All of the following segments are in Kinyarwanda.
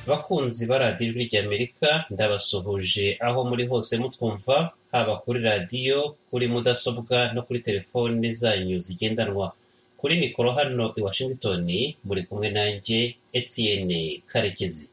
Bakunzi ba radiyo ijwi ry'Amerika ndabasuhuje aho muri hose mutwumva, haba kuri radiyo, kuri mudasobwa no kuri telefoni zanyu zigendanwa. Kuri mikoro hano i Washington muri kumwe nanjye Etienne Karekezi.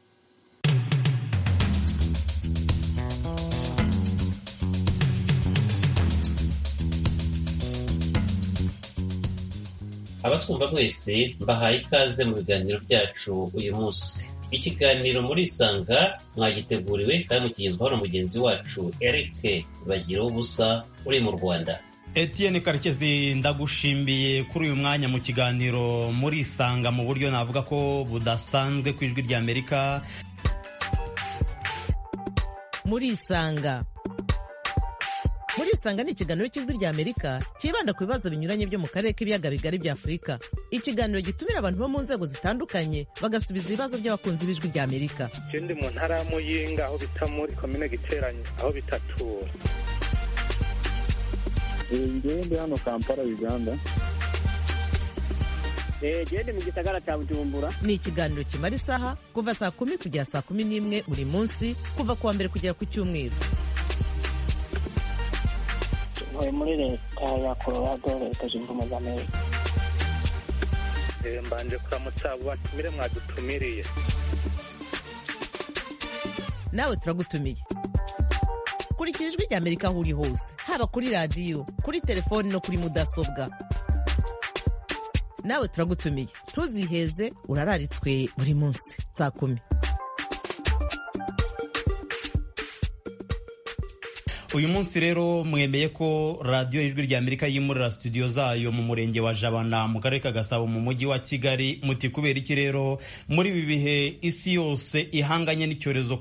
Abatwumva mwese mbahaye ikaze mu biganiro byacu uyu munsi. Ikiganiro muri Isanga mwagiteguriwe kandi mukigezwaho na mugenzi wacu Eric Bagira ubusa uri mu Rwanda. Etienne Karekezi, ndagushimiye kuri uyu mwanya mu kiganiro muri Isanga mu buryo navuga ko budasanzwe ku ijwi ry'Amerika. Muri Isanga ni ikiganiro cy'ijwi ry'Amerika kibanda ku bibazo binyuranye byo mu karere k'ibiyaga bigari bya Afurika. Ikiganiro gitumira abantu bo mu nzego zitandukanye bagasubiza ibibazo by'abakunzi b'ijwi ry'Amerika. Ndi mu ntara ya Muyinga aho bita muri komine Giteranyi aho bita Tura. Ndi hano Kampala, Uganda. Ndi mu gisagara cya Bujumbura. Ni ikiganiro kimara isaha kuva saa 10 kugera saa 11 buri munsi, kuva kuwa mbere kugera ku Cyumweru. Muri leta ya Colorado, leta zunze ubumwe za Amerika. Mbanje kuramutsa abo batumire mwadutumiriye. Nawe turagutumiye. Kurikira ijwi ry'Amerika aho uri hose, haba kuri radiyo, kuri telefoni no kuri mudasobwa. Nawe turagutumiye, ntuziheze, urararitswe buri munsi saa 10. Uyu munsi rero mwemeye ko radiyo ijwi ry'Amerika yimurira studio zayo mu murenge wa Jabana mu karere ka Gasabo mu mujyi wa Kigali. Muti kubera iki rero muri ibi bihe isi yose ihanganye n'icyorezo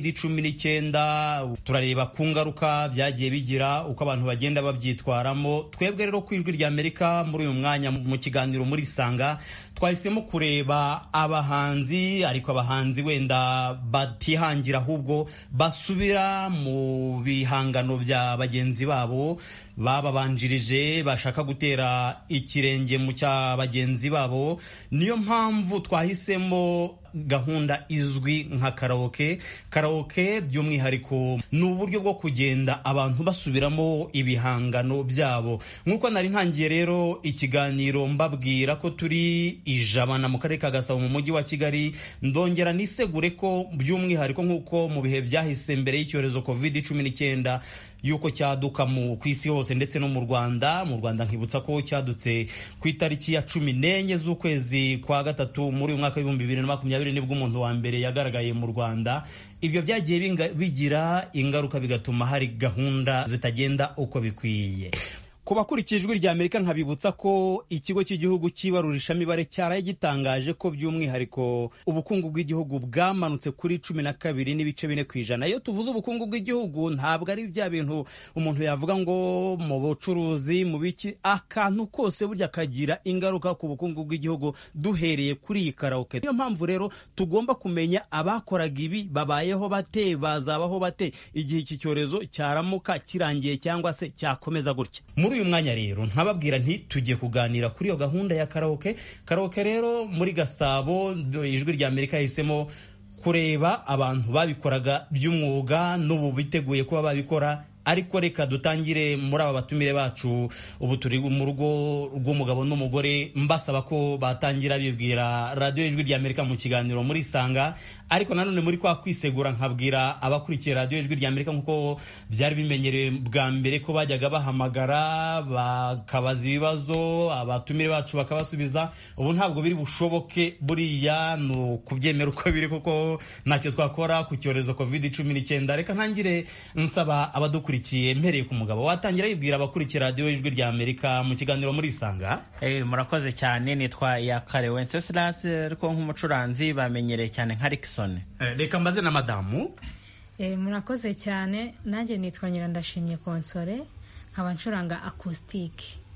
COVID-19, turareba ku ngaruka byagiye bigira, uko abantu bagenda babyitwaramo. Twebwe rero ku ijwi ry'Amerika muri uyu mwanya mu kiganiro muri Isanga twahisemo kureba abahanzi, ariko abahanzi wenda batihangira ahubwo basubira mu bihangano bya bagenzi babo bababanjirije, bashaka gutera ikirenge mu cya bagenzi babo. Niyo mpamvu twahisemo gahunda izwi nka karaoke. Karaoke by'umwihariko ni uburyo bwo kugenda abantu basubiramo ibihangano byabo. Nk'uko nari ntangiye rero ikiganiro mbabwira ko turi Ijabana mu karere ka Gasabo mu mujyi wa Kigali, ndongera nisegure ko by'umwihariko nk'uko mu bihe byahise mbere y'icyorezo COVID-19 yuko cyaduka ku isi hose ndetse no mu Rwanda. Mu Rwanda nkibutsa ko cyadutse ku itariki ya 14 z'ukwezi kwa gatatu muri uyu mwaka w'2020 nibwo umuntu wa mbere yagaragaye mu Rwanda. Ibyo byagiye bigira ingaruka bigatuma hari gahunda zitagenda uko bikwiye. Ku bakurikije ijwi ry'Amerika nkabibutsa ko ikigo cy'igihugu cy'ibarurishamibare cyaraye gitangaje ko by'umwihariko ubukungu bw'igihugu bwamanutse kuri 12.4%. Iyo tuvuze ubukungu bw'igihugu ntabwo ari bya bintu umuntu yavuga ngo mu bucuruzi mu biki, akantu kose burya kagira ingaruka ku bukungu bw'igihugu duhereye kuri iyi karaoke. Niyo mpamvu rero tugomba kumenya abakoraga ibi babayeho bate, bazabaho bate igihe iki cyorezo cyaramuka kirangiye cyangwa se cyakomeza gutya. Muri uyu mwanya rero nkababwira nti tugiye kuganira kuri iyo gahunda ya karaoke. Karaoke rero muri Gasabo ijwi ry'Amerika yahisemo kureba abantu babikoraga by'umwuga n'ubu biteguye kuba babikora. Ariko reka dutangire muri aba batumire bacu. Ubu turi mu rugo rw'umugabo n'umugore, mbasaba ko batangira bibwira radiyo ijwi ry'Amerika mu kiganiro muri Isanga. Ariko nanone muri kwa kwisegura nkabwira abakurikiye radiyo ijwi ry'Amerika nk'uko byari bimenyerewe bwa mbere ko bajyaga bahamagara bakabaza ibibazo, abatumire bacu bakabasubiza. Ubu ntabwo biri bushoboke, buriya no kubyemera uko biri kuko ntacyo twakora ku cyorezo COVID-19. Reka ntangire nsaba abadukurikiye mpereye ku mugabo, watangira yibwira abakurikiye radiyo ijwi ry'Amerika mu kiganiro muri Isanga. Murakoze cyane, nitwa Yakare Wenceslas, ariko nk'umucuranzi bamenyereye cyane nka Rickson. Reka mbaze na madamu. Murakoze cyane, nanjye nitwa Nyirandashimye Konsole, nkaba ncuranga acoustic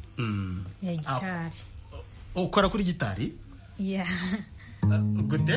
ya gitari. Ukora kuri gitari? Yeah. Gute?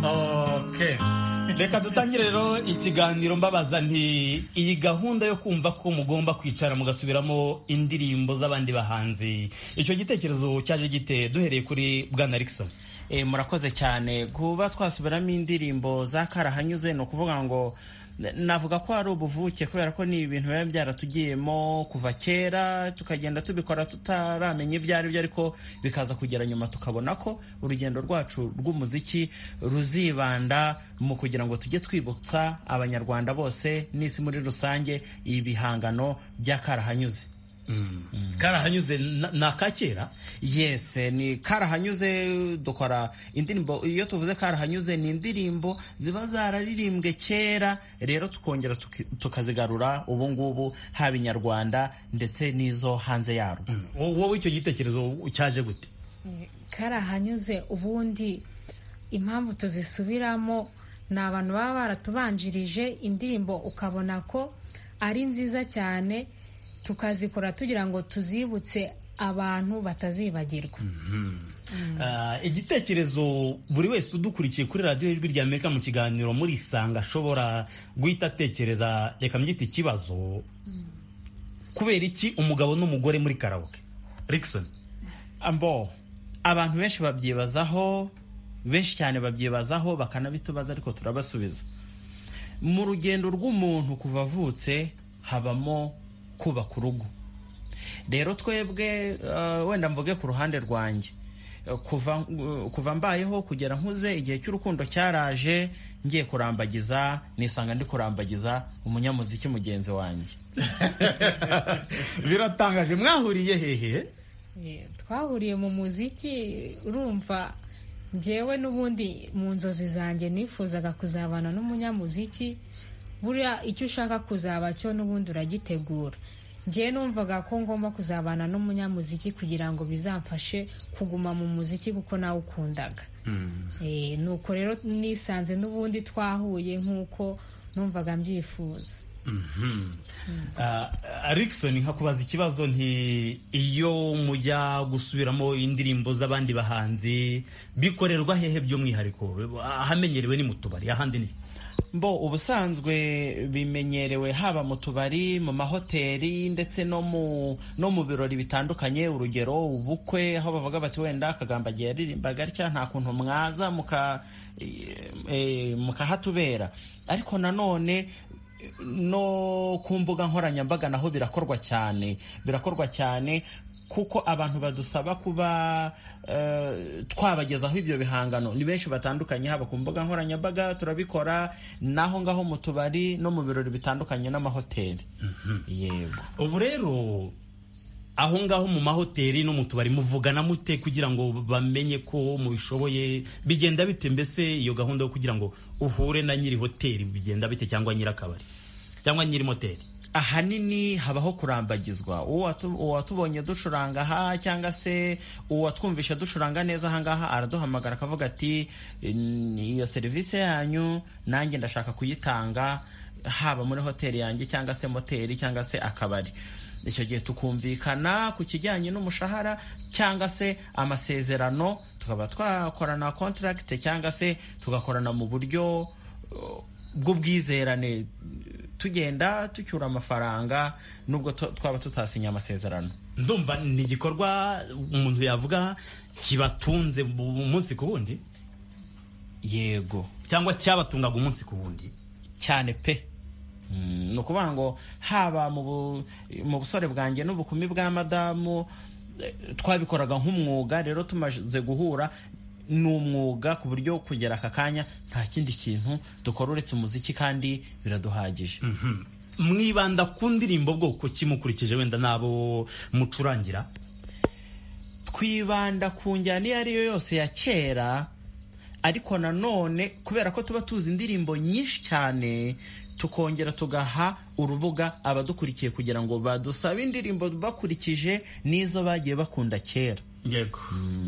Okay. Reka dutangire rero ikiganiro mbabaza nti iyi gahunda yo kumva ko mugomba kwicara mugasubiramo indirimbo z'abandi bahanzi, icyo gitekerezo cyaje gite? Duhereye kuri Bwana Rickson. Murakoze cyane. Kuba twasubiramo indirimbo za Karahanyuze no kuvuga ngo navuga ko ari ubuvuke, kubera ko ni ibintu biba byaratugiyemo kuva kera, tukagenda tubikora tutaramenya ibyo ari byo, ariko bikaza kugera nyuma tukabona ko urugendo rwacu rw'umuziki ruzibanda mu kugira ngo tujye twibutsa abanyarwanda bose n'isi muri rusange ibihangano bya Karahanyuze. Karahanyuze na kakera? Yes, ni Karahanyuze. Dukora indirimbo, iyo tuvuze Karahanyuze ni indirimbo ziba zararirimbwe kera, rero tukongera tukazigarura ubu ngubu haba inyarwanda ndetse n'izo hanze yarwo. Wowe icyo gitekerezo cyaje gute? Karahanyuze ubundi impamvu tuzisubiramo ni abantu baba baratubanjirije indirimbo ukabona ko ari nziza cyane, tukazikora tugira ngo tuzibutse abantu batazibagirwa. Igitekerezo buri wese udukurikiye kuri radiyo Ijwi ry'Amerika mu kiganiro muri Isanga ashobora guhita atekereza, reka mbyite ikibazo, kubera iki umugabo n'umugore muri karaoke? Rickson. Abantu benshi babyibazaho, benshi cyane babyibazaho, bakanabitubaza ariko turabasubiza. Mu rugendo rw'umuntu kuva avutse habamo kubaka urugo. Rero twebwe wenda mvuge ku ruhande rwanjye, kuva mbayeho kugera nkuze, igihe cy'urukundo cyaraje, ngiye kurambagiza nisanga ndi kurambagiza umunyamuziki mugenzi wanjye. Biratangaje. Mwahuriye hehe? Twahuriye mu muziki. Urumva njyewe n'ubundi mu nzozi zanjye nifuzaga kuzabana n'umunyamuziki. Buriya icyo ushaka kuzaba cyo n'ubundi uragitegura. Njye numvaga ko ngomba kuzabana n'umunyamuziki kugira ngo bizamfashe kuguma mu muziki kuko nawe ukundaga. Nuko rero nisanze n'ubundi twahuye nk'uko numvaga mbyifuza. Rickson, nkakubaza ikibazo nti iyo mujya gusubiramo indirimbo z'abandi bahanzi bikorerwa hehe by'umwihariko? Ahamenyerewe ni mu tubari, ahandi ni? Ubusanzwe bimenyerewe haba mu tubari, mu mahoteli ndetse no mu birori bitandukanye. Urugero ubukwe, aho bavuga bati wenda Kagambagiye yaririmbaga atya, nta kuntu mwaza mukahatubera. Ariko nanone no ku mbuga nkoranyambaga naho birakorwa cyane kuko abantu badusaba kuba twabagezaho ibyo bihangano ni benshi batandukanye, haba ku mbuga nkoranyambaga turabikora, naho ngaho mu tubari no mu birori bitandukanye n'amahoteli. Yego. Ubu rero aho ngaho mu mahoteli no mu tubari muvugana mute kugira ngo bamenye ko mubishoboye? Bigenda bite mbese iyo gahunda yo kugira ngo uhure na nyiri hoteli? Bigenda bite, cyangwa nyiri akabari cyangwa nyiri moteli? Ahanini habaho kurambagizwa. Uwatubonye ducuranga aha cyangwa se uwatwumvisha ducuranga neza aha ngaha araduhamagara akavuga ati iyo serivisi yanyu nanjye ndashaka kuyitanga, haba muri hoteli yanjye cyangwa se moteli cyangwa se akabari. Icyo gihe tukumvikana ku kijyanye n'umushahara cyangwa se amasezerano, tukaba twakorana contract cyangwa se tugakorana mu buryo bw'ubwizerane, tugenda tucyura amafaranga nubwo twaba tutasinya amasezerano. Ndumva ni igikorwa umuntu yavuga kibatunze umunsi ku wundi. Yego. Cyangwa cyabatungaga umunsi ku wundi cyane pe. Ni ukuvuga ngo haba mu busore bwanjye n'ubukumi bwa madamu twabikoraga nk'umwuga. Rero tumaze guhura ni umwuga ku buryo kugera aka kanya nta kindi kintu dukora uretse umuziki, kandi biraduhagije. Mwibanda ku ndirimbo bwoko kimukurikije wenda nabo mucurangira? Twibanda ku njyana iyo ari yo yose ya kera, ariko nanone kubera ko tuba tuzi indirimbo nyinshi cyane, tukongera tugaha urubuga abadukurikiye kugira ngo badusabe indirimbo bakurikije n'izo bagiye bakunda kera. Yego.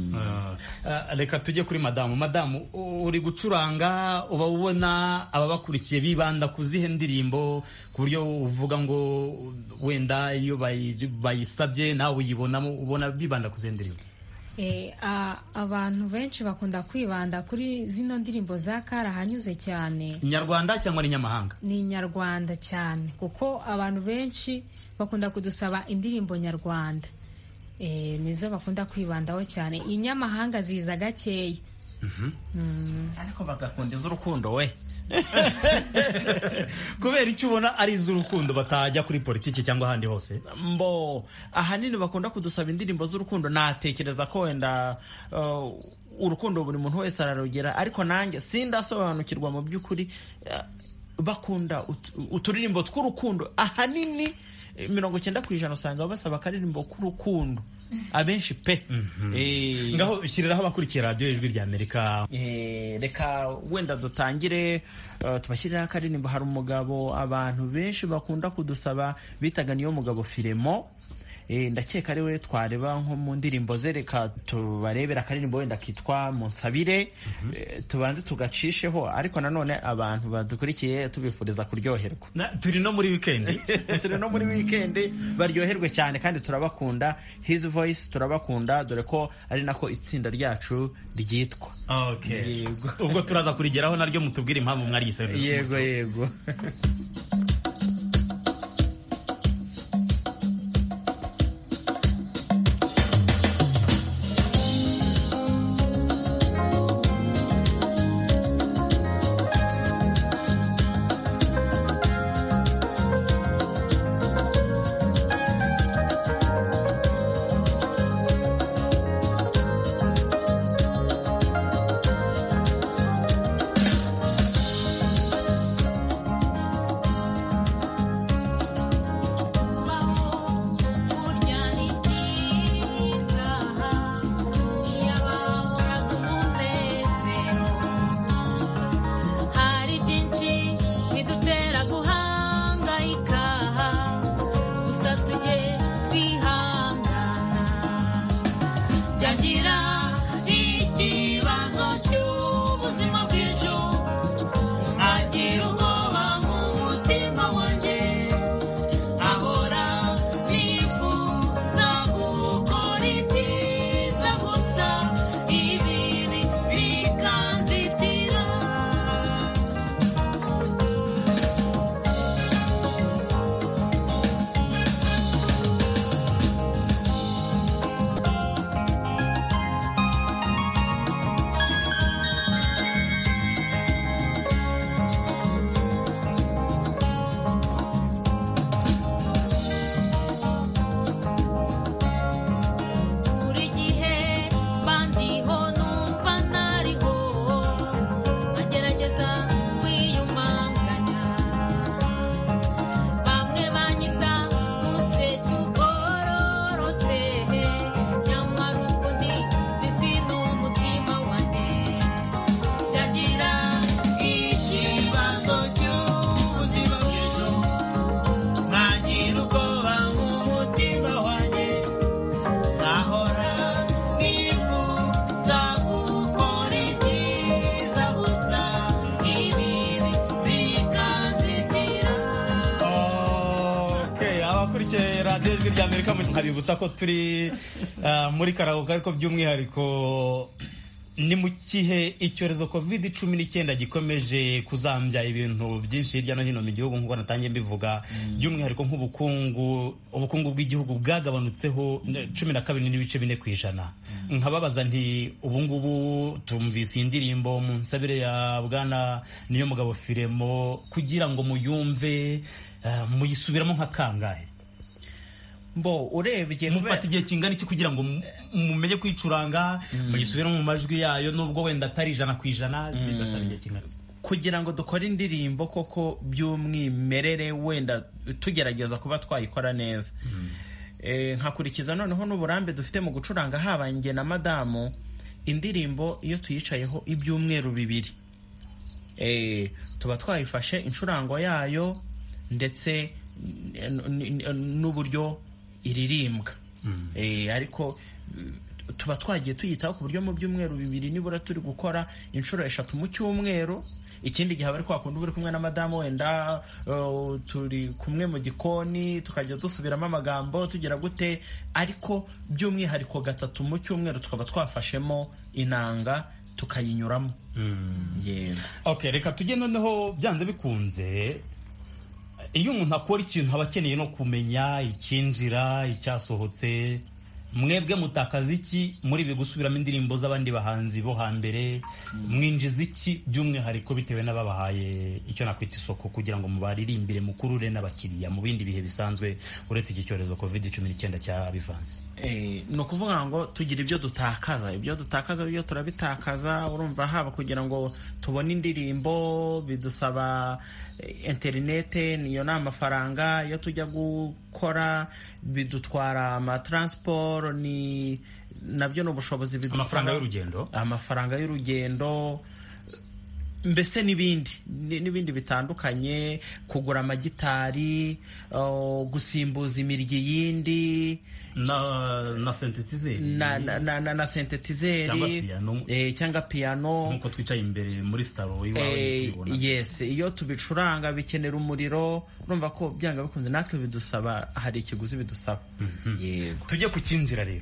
Reka tujye kuri madamu. Uri gucuranga, uba ubona ababakurikiye bibanda ku zihe ndirimbo ku buryo uvuga ngo wenda iyo bayisabye nawe uyibonamo ubona bibanda ku zihe ndirimbo? abantu benshi bakunda kwibanda kuri zino ndirimbo za karahanyuze cyane. Inyarwanda cyangwa ni nyamahanga? Ni Inyarwanda cyane, kuko abantu benshi bakunda kudusaba indirimbo nyarwanda, nizo bakunda kwibandaho cyane. Inyamahanga ziza gakeya. Ariko bagakunda iz'urukundo we. Kubera icyo ubona ari iz'urukundo batajya kuri politiki cyangwa ahandi hose? Ahanini bakunda kudusaba indirimbo z'urukundo. Natekereza ko wenda urukundo buri muntu wese ararugera, ariko nanjye sindasobanukirwa mu by'ukuri. Bakunda uturirimbo tw'urukundo. Ahanini 90% usanga basaba akaririmbo k'urukundo, abenshi pe. Ngaho shyiriraho abakurikiye radiyo Ijwi rya Amerika. Reka wenda dutangire tubashyiriraho akaririmbo. Hari umugabo abantu benshi bakunda kudusaba bitaga Niyomugabo Filemon. Ndakeka ari we twareba nko mu ndirimbo ze. Reka tubarebera akaririmbo wenda kitwa Munsabire. Tubanze tugacisheho, ariko nanone abantu badukurikiye tubifuriza kuryoherwa. Turi no muri weekend. Turi no muri weekend, baryoherwe cyane kandi turabakunda. His Voice turabakunda, dore ko ari nako itsinda ryacu ryitwa. Okay. Ubwo turaza kurigeraho naryo mutubwire impamvu mwaryise. Yego. radiyo Ijwi rya Amerika nkabibutsa ko turi muri karaoke, ariko by'umwihariko ni mu kihe icyorezo COVID-19 gikomeje kuzambya ibintu byinshi hirya no hino mu gihugu, nk'uko natangiye mbivuga, by'umwihariko ubukungu bw'igihugu bwagabanutseho 12.4%. Nkababaza nti ubu ngubu tumvise indirimbo Munsabire ya Bwana Niyomugabo Filemon, kugira ngo muyumve muyisubiramo nka kangahe? Urebye mufata igihe kingana iki kugira ngo mumenye kwicuranga muyisubire mu majwi yayo, nubwo wenda atari 100%, bigasaba igihe kingana kugira ngo dukore indirimbo koko by'umwimerere, wenda tugerageza kuba twayikora neza. Nkakurikiza noneho n'uburambe dufite mu gucuranga, haba nge na madamu, indirimbo iyo tuyicayeho ibyumweru 2, tuba twayifashe incurango yayo ndetse n'uburyo iririmbwa. Ariko tuba twagiye tuyitaho ku buryo mu byumweru 2 nibura turi gukora inshuro 3 mu cyumweru, ikindi gihe aba ari kwa kundi uri kumwe na madamu wenda turi kumwe mu gikoni tukajya dusubiramo amagambo tugira gute, ariko by'umwihariko gatatu mu cyumweru tukaba twafashemo inanga tukayinyuramo. Yego. Okay, reka tujye noneho byanze bikunze, iyo umuntu akora ikintu aba akeneye no kumenya icyinjira icyasohotse. Mwebwe mutakaza iki muri ibi gusubiramo indirimbo z'abandi bahanzi bo hambere? Mwinjiza iki by'umwihariko bitewe n'ababahaye icyo nakwita isoko kugira ngo mubaririmbire mukurure n'abakiriya mu bindi bihe bisanzwe uretse iki cyorezo COVID-19 cyabivanze? Ni ukuvuga ngo tugira ibyo dutakaza, ibyo turabitakaza. Urumva haba kugira ngo tubone indirimbo bidusaba interinete, niyo ni amafaranga. Iyo tujya gukora bidutwara amatransport, ni nabyo ni ubushobozi bidusaba, amafaranga y'urugendo mbese n'ibindi bitandukanye, kugura amagitari, gusimbuza imiryi yindi na synthetizer na synthetizer cyangwa piano nkuko twicaye imbere muri staro iwawe. Yes, iyo tubicuranga bikenera umuriro. Urumva ko byanga bikunze natwe bidusaba, hari ikiguzi bidusaba. Yego. Tujye ku cyinjira rero.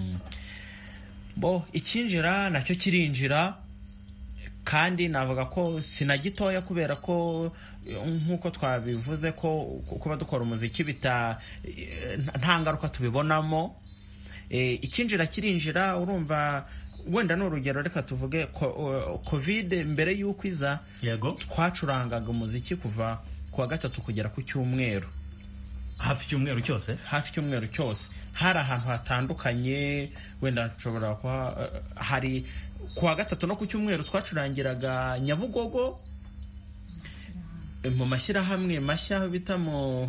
Icyinjira nacyo kirinjira, kandi navuga ko sinagitoya kubera ko nkuko twabivuze ko kuba dukora umuziki nta ngaruka tubibonamo. Icyinjira kirinjira. Urumva wenda ni urugero, reka tuvuge covid mbere y'uko iza, twacurangaga umuziki kuva kuwa gatatu kugera ku cyumweru, hafi icyumweru cyose. Hari ahantu hatandukanye, wenda nshobora kuba hari kuwa gatatu no ku cyumweru twacurangiraga Nyabugogo mu mashyirahamwe mashya bita mu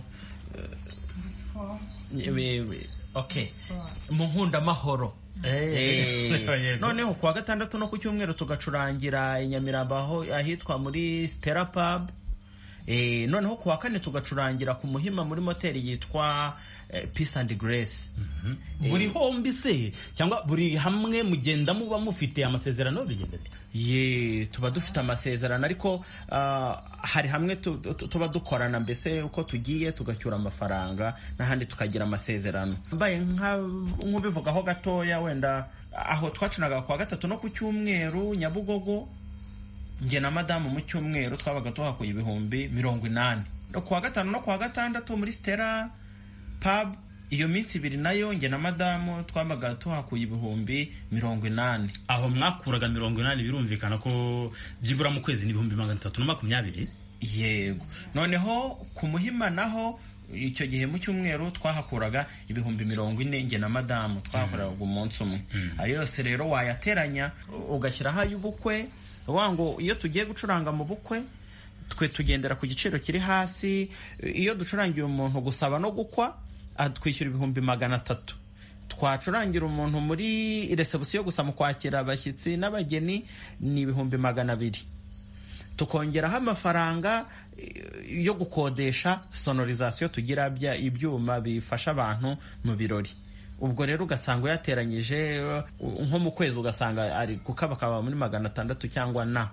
Nkundamahoro. Noneho kuwa gatandatu no ku cyumweru tugacurangira i Nyamirambo ahitwa muri Stella Pub. Noneho kuwa kane tugacurangira ku Muhima muri moteri yitwa Peace and Grace. Buri hombi se cyangwa buri hamwe mugenda muba mufite amasezerano bigenda bite? Tuba dufite amasezerano, ariko hari hamwe tuba dukorana, mbese uko tugiye tugacyura amafaranga, n'ahandi tukagira amasezerano. Mbaye nk'ubivugaho gatoya, wenda aho twacanaga kuwa gatatu no ku cyumweru Nyabugogo, njye na madamu mu cyumweru twabaga tuhakuye 80,000. Kuwa gatanu no kuwa gatandatu muri Stella Pub, iyo minsi ibiri nayo njye na madamu twabaga tuhakuye 80,000. Aho mwakuraga 80,000 birumvikana ko byibura mu kwezi ni 320. Yego. Noneho ku Muhima naho icyo gihe mu cyumweru twahakuraga 40,000 njye na madamu twakoraga umunsi umwe. Ayo yose rero wayateranya ugashyiraho ay'ubukwe. Wango iyo tugiye gucuranga mu bukwe twe tugendera ku giciro kiri hasi. Iyo ducurangiye umuntu gusaba no gukwa twishyura 300,000. Twacurangira umuntu muri reception gusa mu kwakira abashyitsi n'abageni ni 200,000. Tukongeraho amafaranga yo gukodesha sonorisation tugira ibyuma bifasha abantu mu birori. Ubwo rero ugasanga uyateranyije nko mu kwezi ugasanga ari kukaba muri 600 cyangwa na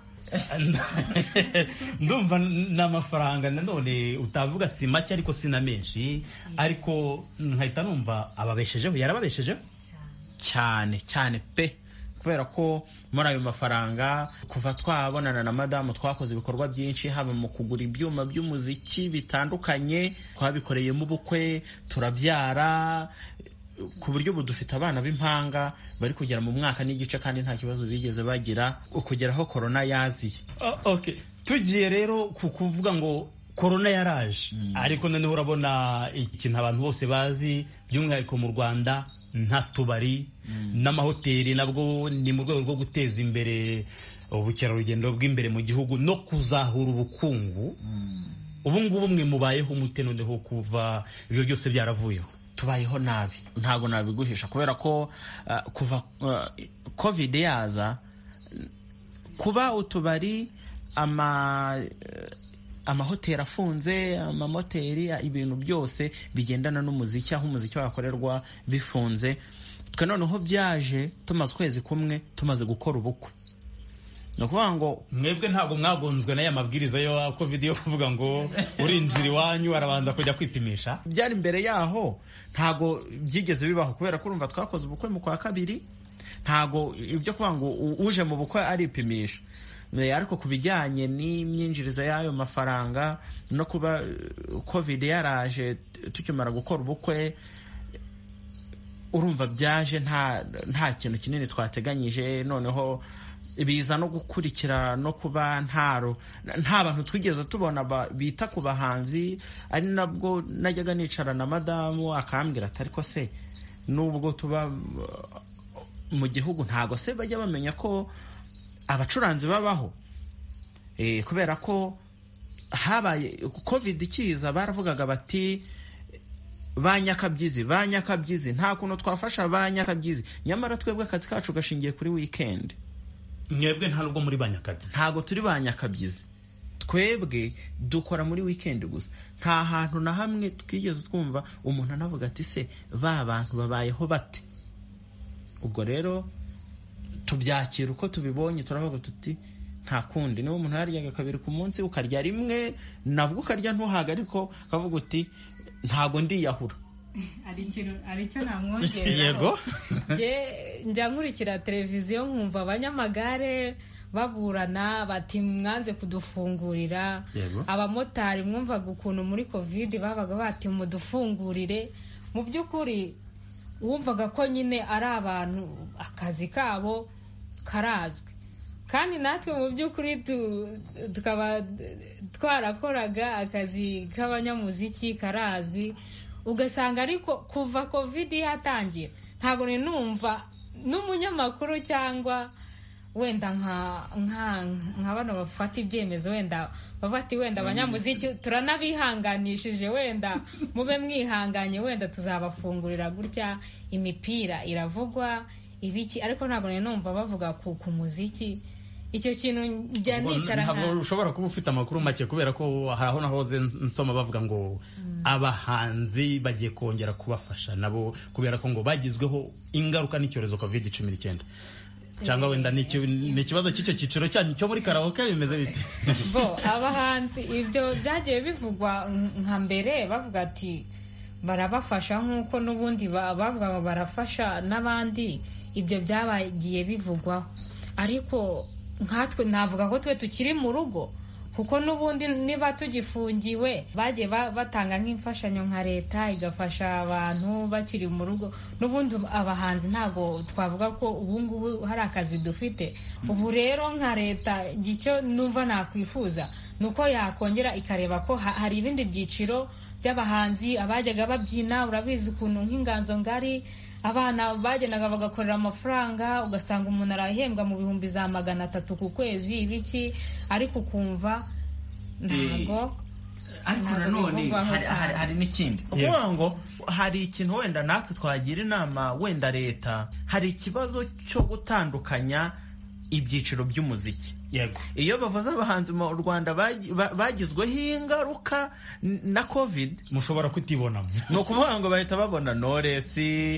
ndumva n'amafaranga nanone utavuga si make ariko si na menshi, ariko nkahita numva ababeshejeho. Yarababeshejeho cyane pe, kubera ko muri ayo mafaranga kuva twabonana na madamu twakoze ibikorwa byinshi, haba mu kugura ibyuma by'umuziki bitandukanye, twabikoreyemo ubukwe, turabyara, ku buryo ubu dufite abana b'impanga bari kugera mu mwaka n'igice kandi nta kibazo bigeze bagira ukugeraho corona yaziye. Okay, tugiye rero kuvuga ngo corona yaraje, ariko noneho urabona ikintu abantu bose bazi by'umwihariko mu Rwanda, nta tubari n'amahoteli nabwo ni mu rwego rwo guteza imbere ubukerarugendo bw'imbere mu gihugu no kuzahura ubukungu. Ubu ngubu mwe mubayeho mute noneho kuva ibyo byose byaravuyeho? Tubayeho nabi, ntago nabiguhisha, kubera ko kuva covid yaza, kuba utubari, amahoteli afunze, amamoteri, ibintu byose bigendana n'umuziki, aho umuziki wakorerwa bifunze. Twe noneho byaje tumaze ukwezi kumwe tumaze gukora ubukwe. ni ukuvuga ngo mwebwe ntabwo mwagonzwe n'aya mabwiriza yo covid yo kuvuga ngo urinjira iwanyu arabanza kujya kwipimisha. byari imbere yaho ntabwo byigeze bibaho kubera ko urumva twakoze ubukwe mu kwa kabiri, ntabwo ibyo kuvuga ngo uje mu bukwe aripimisha. Ariko ku bijyanye n'imyinjirize y'ayo mafaranga no kuba covid yaraje tukimara gukora ubukwe, urumva byaje nta kintu kinini twateganyije, noneho biza no gukurikira no kuba nta bantu twigeze tubona bita ku bahanzi. Ari nabwo najyaga nicara na madamu akambwira ati ariko se nubwo tuba mu gihugu ntago se bajya bamenya ko abacuranzi babaho, kubera ko habaye covid ikiza baravugaga bati ba nyakabyizi nta kuntu twafasha ba nyakabyizi, nyamara twebwe akazi kacu gashingiye kuri weekend. Mwebwe ntabwo muri ba nyakabyizi? Ntabwo turi ba nyakabyizi, twebwe dukora muri weekend gusa. Nta hantu na hamwe twigeze twumva umuntu anavuga ati se ba bantu babayeho bate. Ubwo rero tubyakira uko tubibonye, turavuga tuti nta kundi. Niba umuntu yaryaga kabiri ku munsi ukarya rimwe nabwo ukarya ntuhaga, ariko kavuga uti ntago ndiyahura. ari cyo namwongera. Yego. Njya nkurikira televiziyo nkumva abanyamagare baburana bati mwanze kudufungurira. Abamotari mwumvaga ukuntu muri covid babaga bati mudufungurire. Mu by'ukuri wumvaga ko nyine ari abantu akazi kabo karazwi, kandi natwe mu by'ukuri tukaba twarakoraga akazi k'abanyamuziki karazwi. Ugasanga ariko kuva covid yatangira ntabwo numva n'umunyamakuru cyangwa wenda nka bano bafata ibyemezo wenda bafati wenda abanyamuziki turanabihanganishije, wenda mube mwihanganye, wenda tuzabafungurira gutya, imipira iravugwa ibiki, ariko ntabwo numva bavuga ku muziki. Icyo kintu njya nicara ntabwo ushobora kuba ufite amakuru make, kubera ko hari aho nahoze nsoma bavuga ngo abahanzi bagiye kongera kubafasha nabo kubera ko ngo bagizweho ingaruka n'icyorezo covid-19. Cyangwa wenda ni ikibazo cy'icyo cyiciro cyanyu cyo muri karaoke bimeze bite? Abahanzi ibyo byagiye bivugwa nka mbere, bavuga ati barabafasha nk'uko n'ubundi bavuga barafasha n'abandi. Ibyo byabagiye bivugwaho, ariko nkatwe navuga ko twe tukiri mu rugo, kuko n'ubundi niba tugifungiwe bagiye batanga nk'imfashanyo nka leta igafasha abantu bakiri mu rugo. N'ubundi abahanzi ntabwo twavuga ko ubu ngubu hari akazi dufite. Ubu rero nka leta icyo numva nakwifuza ni uko yakongera ikareba ko hari ibindi byiciro by'abahanzi abajyaga babyina. Urabizi ukuntu nk'inganzo ngari abana bagendaga bagakorera amafaranga, ugasanga umuntu arahembwa mu bihumbi za 300 ku kwezi ibiki, ariko ukumva ntabwo. Ariko nanone hari n'ikindi ukuvuga ngo hari ikintu wenda natwe twagira inama wenda leta, hari ikibazo cyo gutandukanya ibyiciro by'umuziki. Yego. Iyo bavuze abahanzi mu Rwanda bagizweho ingaruka na covid, mushobora kutibonamo. Ni ukuvuga ngo bahita babona Knowless,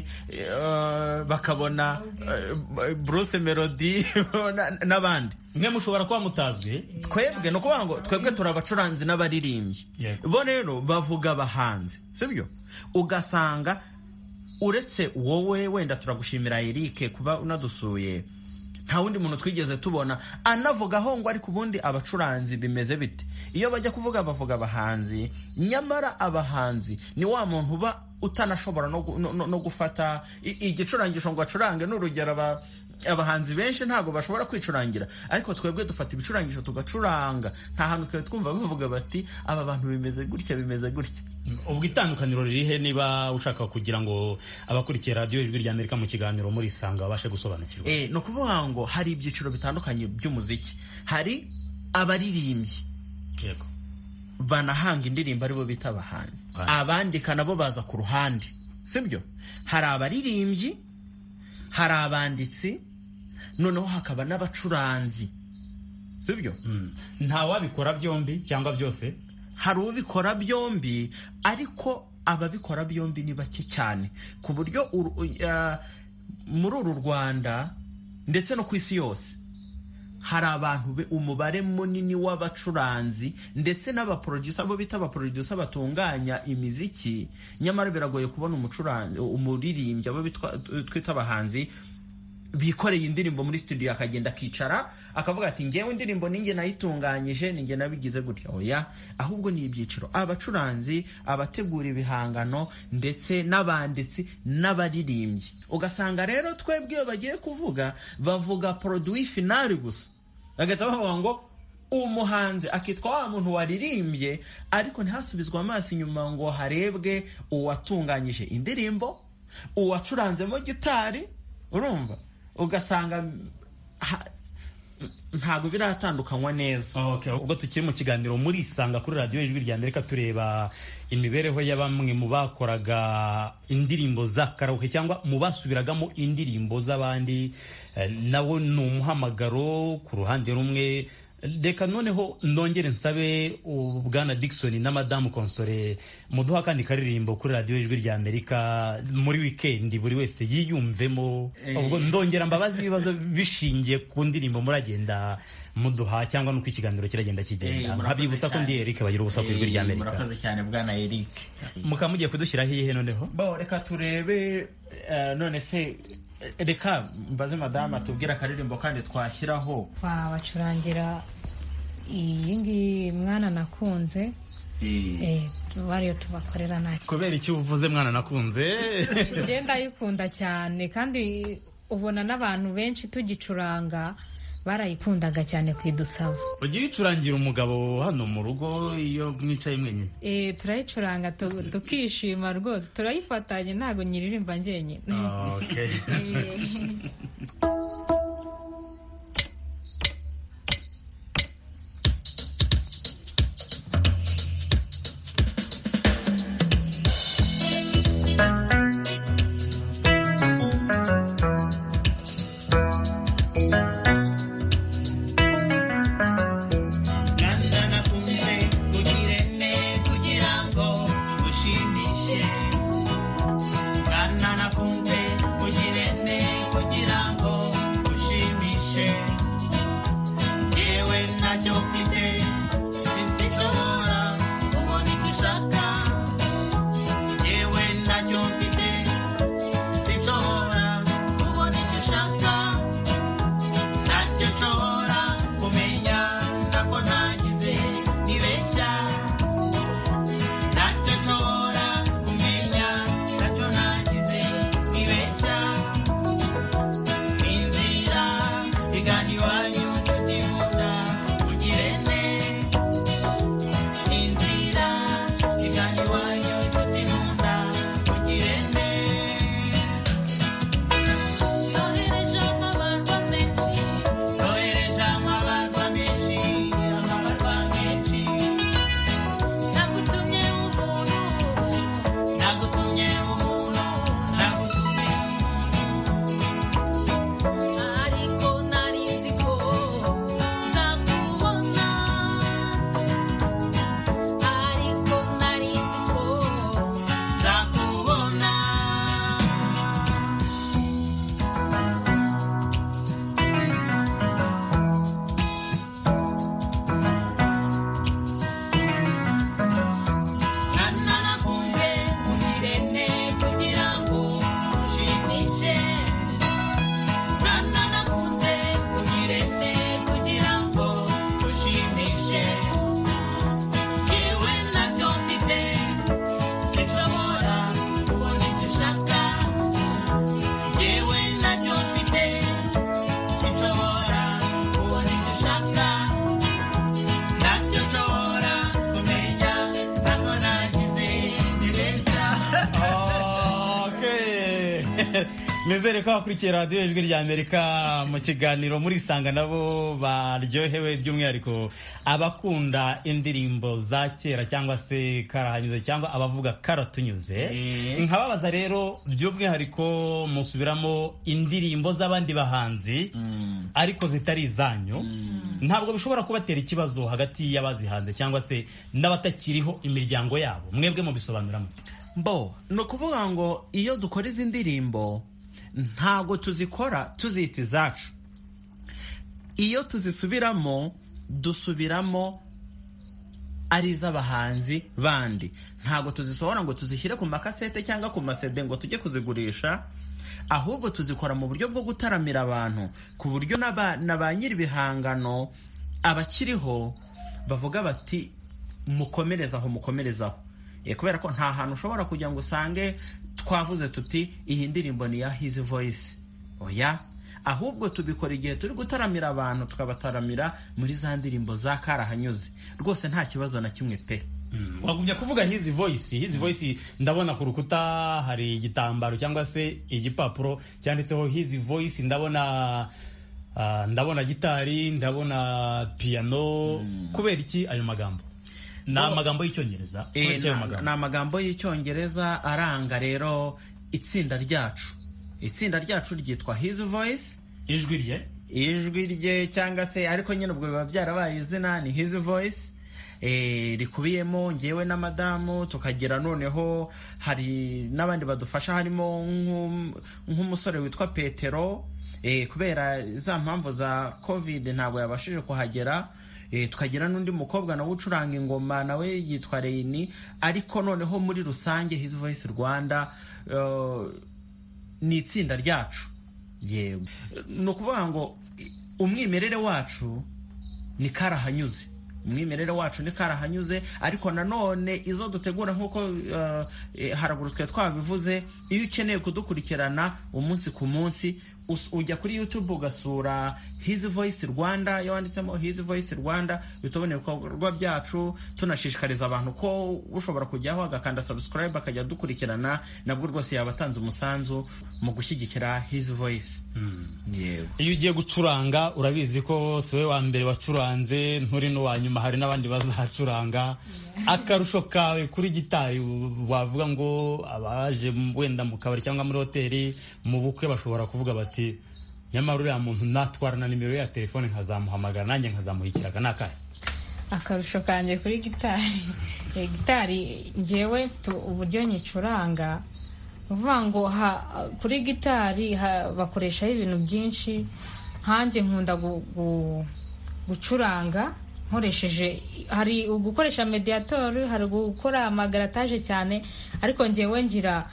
bakabona Bruce Melody n'abandi. Mwe mushobora kuba mutazwi. Twebwe ni ukuvuga ngo twebwe turi abacuranzi n'abaririmbyi. Bo rero bavuga abahanzi, sibyo? Ugasanga uretse wowe wenda turagushimira Eric kuba unadusuye, nta wundi muntu twigeze tubona anavugaho ngo ariko ubundi abacuranzi bimeze bite. Iyo bajya kuvuga bavuga abahanzi, nyamara abahanzi ni wa muntu uba utanashobora no gufata igicurangisho ngo acurange. N'urugero abahanzi benshi ntabwo bashobora kwicurangira, ariko twebwe dufata ibicurangisho tugacuranga. Nta hantu twari twumva bavuga bati aba bantu bimeze gutya bimeze gutya. Ubwo itandukaniro ririhe niba ushaka kugira ngo abakurikiye radio Ijwi rya Amerika mu kiganiro muri Sanga babashe gusobanukirwa? No kuvuga ngo hari ibyiciro bitandukanye by'umuziki. Hari abaririmbyi, yego, banahanga indirimbo aribo bita abahanzi. Abandika nabo baza ku ruhande, sibyo? Hari abaririmbyi, hari abanditsi, noneho hakaba n'abacuranzi, sibyo? Nta wabikora byombi cyangwa byose? Hari ubikora byombi, ariko ababikora byombi ni bake cyane, ku buryo muri uru Rwanda ndetse no ku isi yose hari abantu umubare munini w'abacuranzi ndetse n'abaproducer, abo bita abaproducer batunganya imiziki, nyamara biragoye kubona umucuranzi, umuririmbyi, abo twita abahanzi bikoreye indirimbo muri studio akagenda akicara akavuga ati ngewe indirimbo ninjye nayitunganyije, ninjye nabigize gutya. Oya, ahubwo ni ibyiciro: abacuranzi, abategura ibihangano ndetse n'abanditsi n'abaririmbyi. Ugasanga rero twebwe iyo bagiye kuvuga bavuga produit final gusa, bagahita bavuga ngo umuhanzi akitwa wa muntu waririmbye, ariko ntihasubizwe amaso inyuma ngo harebwe uwatunganyije indirimbo, uwacuranzemo gitari. Urumva, ugasanga ntabwo biratandukanywa neza. Ubwo tukiri mu kiganiro muri Isanga kuri radiyo Ijwi rya Amerika, tureba imibereho ya bamwe mu bakoraga indirimbo za karaoke cyangwa mu basubiragamo indirimbo z'abandi. Nawo ni umuhamagaro ku ruhande rumwe. Reka noneho nongere nsabe Bwana Dickson na Madamu Console muduha kandi karirimbo kuri radiyo Ijwi rya Amerika muri weekend, buri wese yiyumvemo. Ubwo ndongera mbabazi ibibazo bishingiye ku ndirimbo muragenda muduha, cyangwa nuko ikiganiro kiragenda kigenda. Nkabibutsa ko ndi Eric bagira ubusa ku Ijwi rya Amerika. Murakoze cyane Bwana Eric. Mukamugiye kudushyira hehe noneho? Reka turebe none se, reka mbaze Madamu atubwira akaririmbo kandi twashyiraho. Wabacurangira iyi ngiyi Mwana Nakunze. Bariyo tubakorera nacyo. Kubera iki uvuze Mwana Nakunze? Ngenda yikunda cyane, kandi ubona n'abantu benshi tugicuranga barayikundaga cyane kwidusaba. Ugiye ucurangira umugabo hano mu rugo iyo mwicaye mwenyine? Turayicuranga tukishima rwose, turayifatanye, ntago nyiririmba njyenyine. Okay. Nizere ko abakurikiye radiyo Ijwi rya Amerika mu kiganiro muri Isanga nabo baryohewe, by'umwihariko abakunda indirimbo za kera cyangwa se karahanyuze cyangwa abavuga karatunyuze. Nkababaza rero by'umwihariko musubiramo indirimbo z'abandi bahanzi ariko zitari izanyu, ntabwo bishobora kubatera ikibazo hagati y'abazihanze cyangwa se n'abatakiriho imiryango yabo, mwebwe mubisobanura mute? Ni ukuvuga ngo iyo dukora izi ndirimbo ntabwo tuzikora tuzita izacu. iyo tuzisubiramo dusubiramo ari iz'abahanzi bandi, ntabwo tuzisohora ngo tuzishyire ku makasete cyangwa ku masede ngo tujye kuzigurisha, ahubwo tuzikora mu buryo bwo gutaramira abantu, ku buryo na ba nyiri ibihangano abakiriho bavuga bati mukomerezaho kubera ko nta hantu ushobora kujya ngo usange twavuze tuti iyi ndirimbo ni ya His Voice. Oya, ahubwo tubikora igihe turi gutaramira abantu, tukabataramira muri za ndirimbo za karahanyuze, rwose nta kibazo na kimwe pe. Wagumya kuvuga His Voice, ndabona ku rukuta hari igitambaro cyangwa se igipapuro cyanditseho His Voice, ndabona gitari, ndabona piano. Kubera iki ayo magambo? Ni amagambo y'icyongereza. Ni amagambo y'icyongereza aranga rero itsinda ryacu ryitwa His Voice, ijwi rye cyangwa se, ariko nyine ubwo biba byarabaye izina, ni His Voice. Rikubiyemo ngewe na madamu, tukagira noneho hari n'abandi badufasha, harimo nk'umusore witwa Petero, kubera za mpamvu za COVID ntabwo yabashije kuhagera. Tukagira n'undi mukobwa nawe ucuranga ingoma, nawe yitwa Reini. Ariko noneho muri rusange His Voice Rwanda ni itsinda ryacu. Yewe, ni ukuvuga ngo umwimerere wacu ni karahanyuze, ariko nanone izo dutegura nk'uko haraguru twe twabivuze, iyo ukeneye kudukurikirana umunsi ku munsi ujya kuri YouTube ugasura His Voice Rwanda, iyo wanditsemo His Voice Rwanda bituboneye ibikorwa byacu. Tunashishikariza abantu ko ushobora kujyaho agakanda subscribe akajya dukurikirana, nabwo rwose yabatanze umusanzu mu gushyigikira His Voice. Iyo ugiye gucuranga urabizi ko siwe wa mbere wacuranze, nturi n'uwa nyuma, hari n'abandi bazacuranga. Akarusho kawe kuri gitari wavuga ngo abaje wenda mu kabari cyangwa muri hoteli mu bukwe bashobora kuvuga bati nyamara uriya muntu natwara na nimero ya telefone nkazamuhamagara nanjye nkazamuhikiraga, nakahe? Akarusho kanjye kuri gitari njyewe mfite uburyo nyicuranga, uvuga ngo kuri gitari bakoreshaho ibintu byinshi. Nkanjye nkunda gucuranga nkoresheje, hari gukoresha mediator, hari gukora amagarataje cyane, ariko njyewe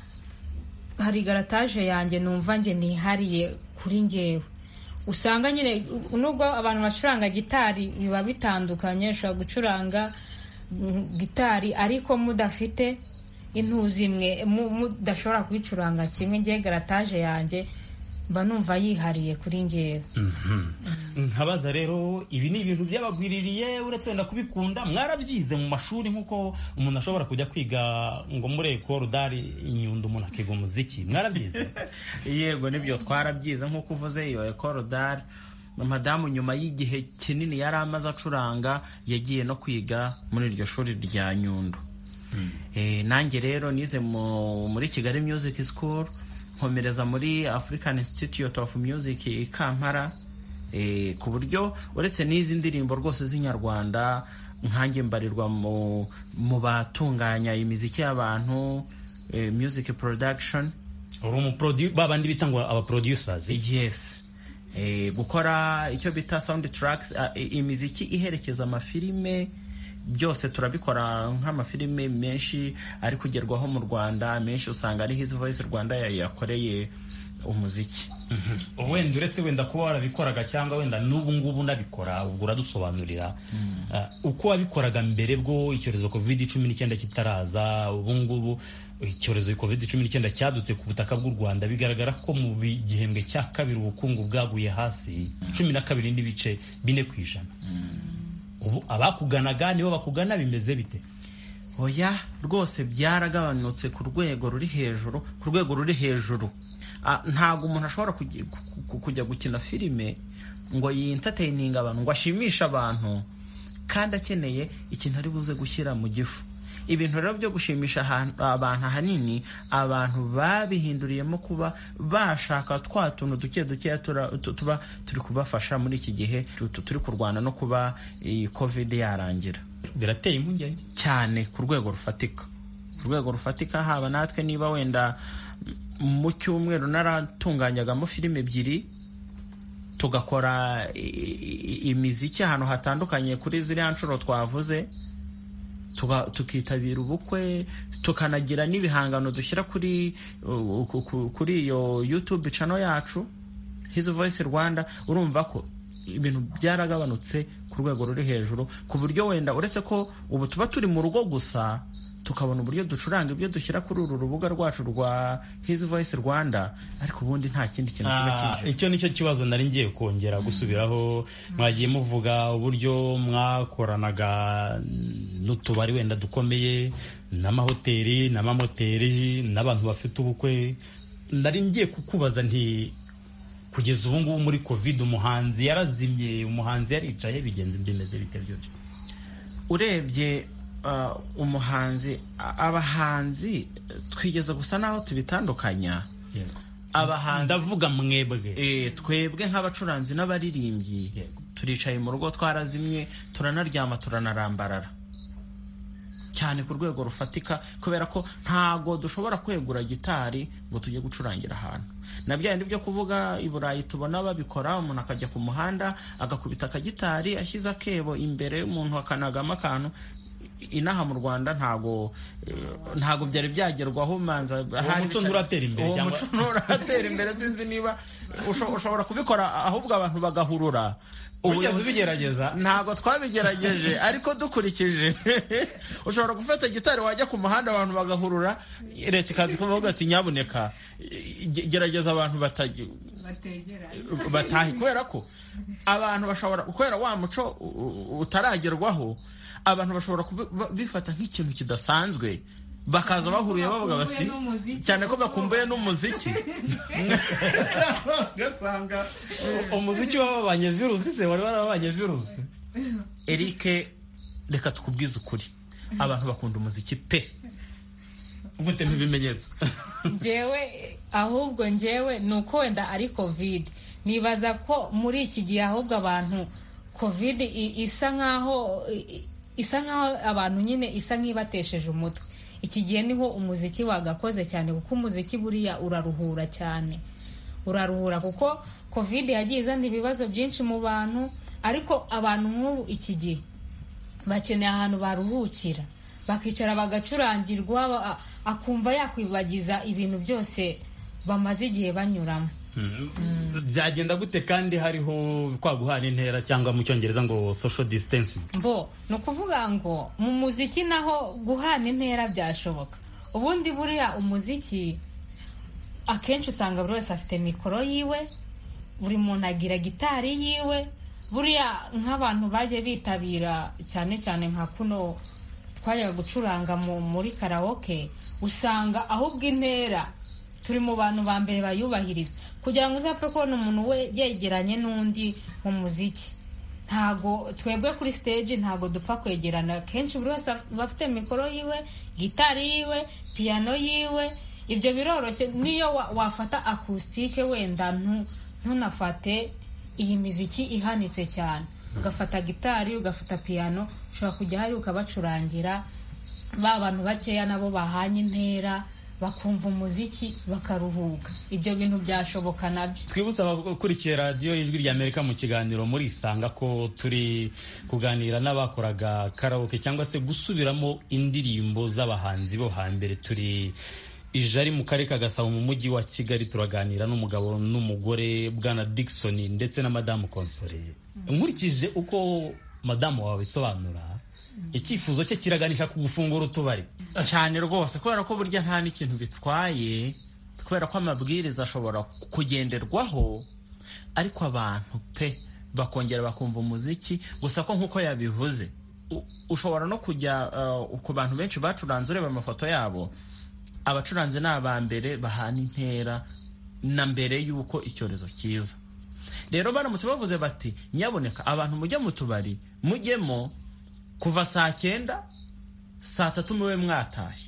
hari garataje yanjye numva njye nihariye kuri njyewe. Usanga nyine nubwo abantu bacuranga gitari biba bitandukanye, ushobora gucuranga gitari ariko mudafite intuzi imwe, mudashobora kubicuranga kimwe. Njye garataje yanjye mba numva yihariye kuri njyewe. Nkabaza rero, ibi ni ibintu byabagwiririye uretse wenda kubikunda, mwarabyize mu mashuri nk'uko umuntu ashobora kujya kwiga ngo muri Ecole d'Art Inyundo umuntu akiga umuziki, mwarabyize? Yego, nibyo twarabyize nk'uko uvuze. Iyo Ecole d'Art, madamu nyuma y'igihe kinini yari amaze acuranga yagiye no kwiga muri iryo shuri rya Nyundo. Nanjye rero nize muri Kigali Music School, nkomereza muri African Institute of Music i Kampala, ku buryo uretse n'izi ndirimbo rwose z'inyarwanda nkanjye mbarirwa mu batunganya imiziki y'abantu, music production. Babandi bita ngo aba producers. Yes. Gukora icyo bita sound tracks, imiziki iherekeza amafilime, byose turabikora. Nk'amafilime menshi ari kugerwaho mu Rwanda, menshi usanga ari His Voice Rwanda yakoreye umuziki. Wenda uretse wenda kuba warabikoraga cyangwa wenda n'ubu ngubu nabikora, ubwo uradusobanurira uko wabikoraga mbere bwo icyorezo COVID-19 kitaraza. Ubu ngubu icyorezo COVID-19 cyadutse ku butaka bw'u Rwanda, bigaragara ko mu gihembwe cya kabiri ubukungu bwaguye hasi 12.4%. Ubu abakuganaga nibo bakugana, bimeze bite? Oya, rwose byaragabanutse ku rwego ruri hejuru. Ntabwo umuntu ashobora kujya gukina filime ngo yintertaining abantu, ngo ashimishe abantu, kandi akeneye ikintu ari buze gushyira mu gifu. Ibintu rero byo gushimisha abantu ahanini abantu babihinduriyemo kuba bashaka twa tuntu duke tuba turi kubafasha muri iki gihe turi kurwana no kuba COVID yarangira. Birateye impungenge cyane ku rwego rufatika. Haba natwe niba wenda mu cyumweru naratunganyagamo filime 2, tugakora imiziki ahantu hatandukanye kuri ziriya nshuro twavuze, tukitabira ubukwe, tukanagira n'ibihangano dushyira kuri iyo YouTube channel yacu His Voice Rwanda. Urumva ko ibintu byaragabanutse ku rwego ruri hejuru, ku buryo wenda uretse ko ubu tuba turi mu rugo gusa tukabona uburyo ducuranga ibyo dushyira kuri uru rubuga rwacu rwa His Voice Rwanda, ariko ubundi nta kindi kintu kiba kinje. Icyo nicyo kibazo nari ngiye kongera gusubiraho. Mwagiye muvuga uburyo mwakoranaga n'utubari wenda dukomeye, n'amahoteli, n'amamoteri, n'abantu bafite ubukwe. Nari ngiye kukubaza nti kugeza ubu ngubu muri Covid umuhanzi yarazimye, umuhanzi yaricaye, bigenze bimeze bite byo? Urebye umuhanzi, abahanzi twigeze gusa naho tubitandukanya. Abahanzi ndavuga mwebwe, twebwe nk'abacuranzi n'abaririmbyi turicaye mu rugo, twarazimye, turanaryama, turanarambarara cyane ku rwego rufatika, kubera ko ntago dushobora kwegura gitari ngo tujye gucurangira ahantu. Na byandi byo kuvuga i Burayi tubona babikora, umuntu akajya ku muhanda agakubita akagitari ashyize akebo imbere, umuntu akanagama akantu. Inaha mu Rwanda ntago byari byagerwaho. Manza umuco nturatera imbere, cyangwa umuco nturatera imbere. Sinzi niba ushobora kubikora ahubwo abantu bagahurura. Ugeze ubigerageza? Ntago twabigerageje, ariko dukurikije ushobora gufata gitari wajya ku muhanda abantu bagahurura, leta ikazi kuvuga ati nyabuneka gerageza abantu batahe, kubera ko abantu bashobora kubera wa muco utaragerwaho, abantu bashobora bifata nk'ikintu kidasanzwe, bakaza bahuruye bavuga bati cyane ko bakumbuye n'umuziki. Gasanga umuziki wababanye virusi se, wari warabanye virusi. Eric, reka tukubwize ukuri, abantu bakunda umuziki pe. Ufite ibimenyetso? Njyewe nuko wenda ari Covid. Nibaza ko muri iki gihe ahubwo abantu Covid isa nkaho abantu nyine isa nk'ibatesheje umutwe. Iki gihe niho umuziki wagakoze cyane, kuko umuziki buriya uraruhura cyane. Uraruhura kuko Covid yagiye izana ibibazo byinshi mu bantu, ariko abantu nk'ubu iki gihe bakeneye ahantu baruhukira, bakicara bagacurangirwa, akumva yakwibagiza ibintu byose bamaze igihe banyuramo. Byagenda gute kandi hariho kwa guhana intera, cyangwa mu cyongereza ngo social distancing? No kuvuga ngo mu muziki naho guhana intera byashoboka. Ubundi buriya umuziki akenshi usanga buri wese afite mikoro yiwe, buri muntu agira gitari yiwe. Buriya nk'abantu bagiye bitabira cyane cyane nka kuno twajyaga gucuranga muri karaoke, usanga ahubwo intera turi mu bantu ba mbere bayubahiriza, kugira ngo uzapfe kubona umuntu we yegeranye n'undi mu muziki. Ntago twebwe kuri stage ntago dupfa kwegerana, kenshi buri wese bafite mikoro yiwe, gitari yiwe, piano yiwe. Ibyo biroroshye. Niyo wafata acoustic wenda ntunafate iyi miziki ihanitse cyane, ugafata gitari, ugafata piano, ushobora kujya hari ukabacurangira. Ba bantu bakeya nabo bahanye intera, bakumva umuziki bakaruhuka. Ibyo bintu byashoboka nabyo. Twibutsa abakurikiye radiyo Ijwi ry'Amerika mu kiganiro muri Isanga ko turi kuganira n'abakoraga karaoke cyangwa se gusubiramo indirimbo z'abahanzi bo hambere. Turi Ijari mu karere ka Gasabo mu mujyi wa Kigali, turaganira n'umugabo n'umugore, Bwana Dickson ndetse na Madamu Console. Nkurikije uko madamu wawe isobanura, icyifuzo cye kiraganisha ku gufungura utubari cyane rwose, kubera ko burya nta n'ikintu bitwaye, kubera ko amabwiriza ashobora kugenderwaho, ariko abantu pe bakongera bakumva umuziki. Gusa ko nk'uko yabivuze, ushobora no kujya ku bantu benshi bacuranze, ureba amafoto yabo, abacuranze ni abambere bahana intera na mbere y'uko icyorezo kiza. Rero baramutse bavuze bati nyaboneka abantu mujye mu tubari, mujyemo kuva saa 9, saa 3 mube mwataye,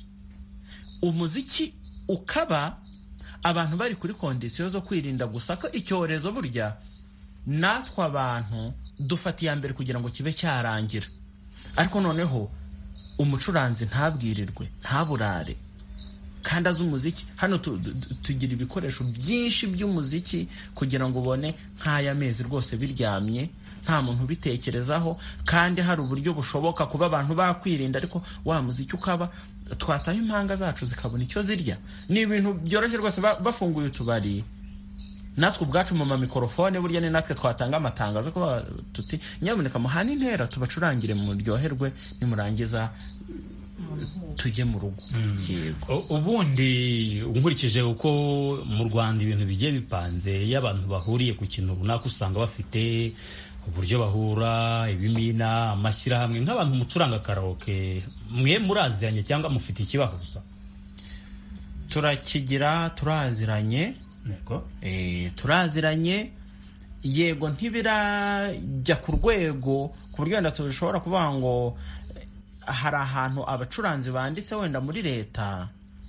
umuziki ukaba abantu bari kuri kondisiyo zo kwirinda. Gusa ko icyorezo burya natwe abantu dufatiye mbere kugira ngo kibe cyarangira. Ariko noneho umucuranzi ntabwirirwe, ntaburare, kandi azi umuziki. Hano tugira ibikoresho byinshi by'umuziki kugira ngo ubone nk'aya mezi rwose biryamye nta muntu ubitekerezaho, kandi hari uburyo bushoboka kuba abantu bakwirinda, ariko wa muziki ukaba twataho impanga zacu zikabona icyo zirya. Ni ibintu byoroshye rwose. Bafunguye utubari, natwe ubwacu mu mikorofone burya ni natwe twatanga amatangazo ko tuti nyamuneka muhana intera tubacurangire mu ryoherwe, nimurangiza tujye mu rugo. Ubundi nkurikije uko mu Rwanda ibintu bigiye bipanze, iyo abantu bahuriye ku kintu runaka usanga bafite uburyo bahura, ibimina, amashyirahamwe. Nk'abantu mucuranga karaoke, mwe muraziranye cyangwa mufite ikibahuza? Turaziranye. Turaziranye, yego ntibirajya ku rwego ku buryo wenda dushobora kuvuga ngo hari ahantu abacuranzi banditse wenda muri leta,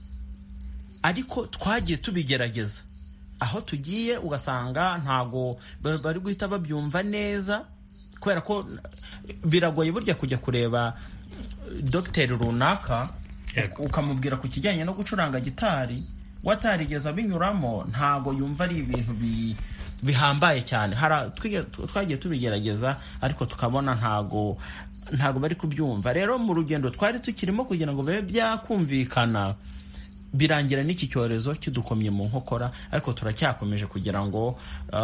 ariko twagiye tubigerageza. Aho tugiye ugasanga ntago bari guhita babyumva neza, kubera ko biragoye burya kujya kureba dogiteri runaka ukamubwira ku kijyanye no gucuranga gitari, watarigeza binyuramo, ntago yumva ari ibintu bihambaye cyane. Twagiye tubigerageza ariko tukabona ntago bari kubyumva. Rero mu rugendo twari tukirimo kugira ngo bibe byakumvikana, birangira n'iki cyorezo kidukomye mu nkokora, ariko turacyakomeje kugira ngo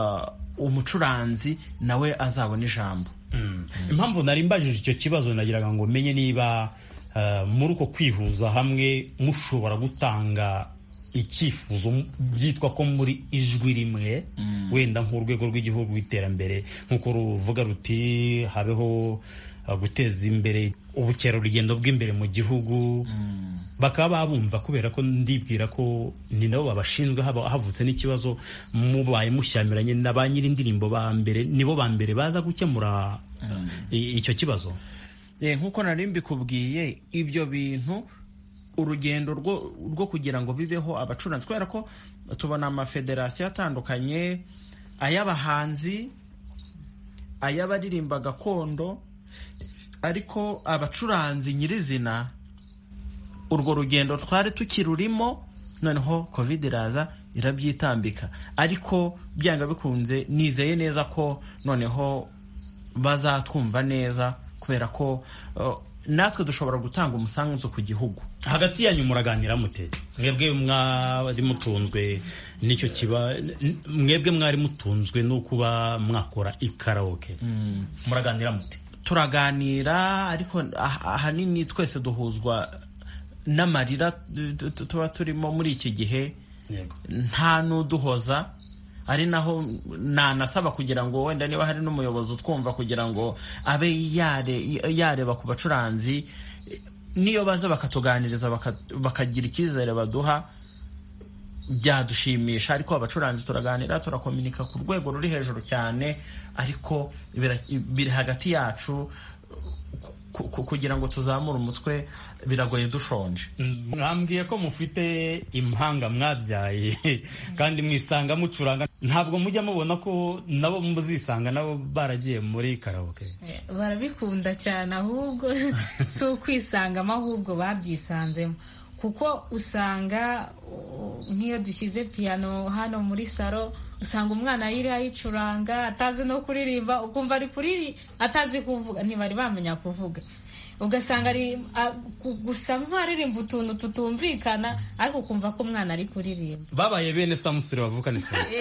umucuranzi nawe azabone ijambo. Impamvu nari mbajije icyo kibazo nagiraga ngo menye niba muri uko kwihuza hamwe mushobora gutanga icyifuzo byitwa ko muri ijwi rimwe, wenda nk'urwego rw'igihugu rw'iterambere nk'uko ruvuga ruti habeho guteza imbere ubukerarugendo bw'imbere mu gihugu, bakaba babumva, kubera ko ndibwira ko ni nabo babashinzwe. Havutse n'ikibazo mubaye mushyamiranye na ba nyir'indirimbo ba mbere, nibo ba mbere baza gukemura icyo kibazo. Nk'uko nari mbikubwiye, ibyo bintu urugendo rwo kugira ngo bibeho abacuranzi, kubera ko tubona amafederasiyo atandukanye, ay'abahanzi, ay'abaririmba gakondo, ariko abacuranzi nyirizina urwo rugendo twari tukirurimo, noneho covid iraza irabyitambika. Ariko byanga bikunze nizeye neza ko noneho bazatwumva neza, kubera ko natwe dushobora gutanga umusanzu ku gihugu. Hagati yanyu muraganira mute? Mwebwe mwari mutunzwe n'icyo kiba, mwebwe mwari mutunzwe no kuba mwakora ikaraoke, muraganira mute? Turaganira, ariko ahanini twese duhuzwa n'amarira tuba turimo muri iki gihe. Nta n'uduhoza, ari naho nanasaba kugira ngo wenda niba hari n'umuyobozi utwumva kugira ngo abe yareba ku bacuranzi, niyo baza bakatuganiriza bakagira icyizere baduha, byadushimisha. Ariko abacuranzi turaganira, turakominika ku rwego ruri hejuru cyane, ariko biri hagati yacu kugira ngo tuzamure umutwe biragoye dushonje. Mwambwiye ko mufite impanga mwabyaye kandi mwisanga mucuranga, ntabwo mujya mubona ko nabo muzisanga nabo baragiye muri karaoke? Barabikunda cyane, ahubwo si ukwisangamo, ahubwo babyisanzemo. Kuko usanga nk'iyo dushyize piano hano muri salo, usanga umwana ayicuranga atazi no kuririmba, ukumva ari kuririmba atazi kuvuga, ntibari bamenya kuvuga, ugasanga ari gusa nk'aririmba utuntu tutumvikana, ariko ukumva ko umwana ari kuririmba. Babaye bene Samusure bavuka n'isonga.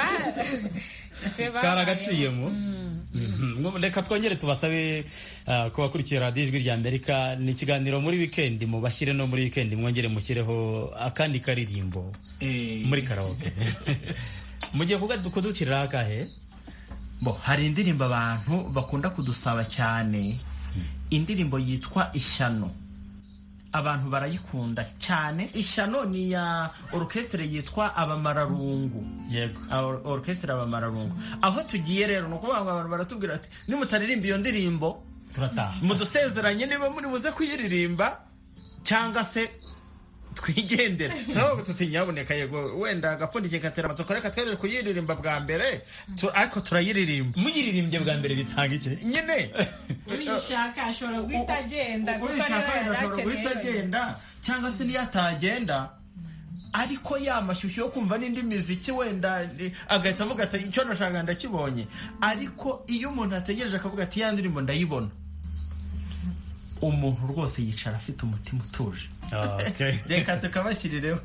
Karagaciyemo. Reka twongere tubasabe ko bakurikiye radiyo Ijwi rya Amerika, ni ikiganiro muri weekend, mubashyire no muri weekend mwongere mushyireho akandi karirimbo muri karaoke. Mugiye kudukirira akahe? Hari indirimbo abantu bakunda kudusaba cyane, indirimbo yitwa Ishyano. Abantu barayikunda cyane. Ishyano ni ya orchestre yitwa Abamararungu. Yego, orchestre Abamararungu. Aho tugiye rero nuko abantu baratubwira ati nimutaririmba iyo ndirimbo turataha, mudusezeranye niba muri buze kuyiririmba cyangwa se twigendera. Turavuga tuti nyaboneka, yego wenda agapfundike katera amatsiko, reka twere kuyiririmba bwa mbere, ariko turayiririmba. Muyiririmbye bwa mbere bitanga iki nyine? Uyishaka ashobora guhita agenda, cyangwa se niyo atagenda ariko ya mashyushyu yo kumva n'indi miziki wenda agahita avuga ati icyo nashaka ndakibonye. Ariko iyo umuntu ategereje akavuga ati ya ndirimbo ndayibona, umuntu rwose yicara afite umutima utuje. Reka tukabashyirireho.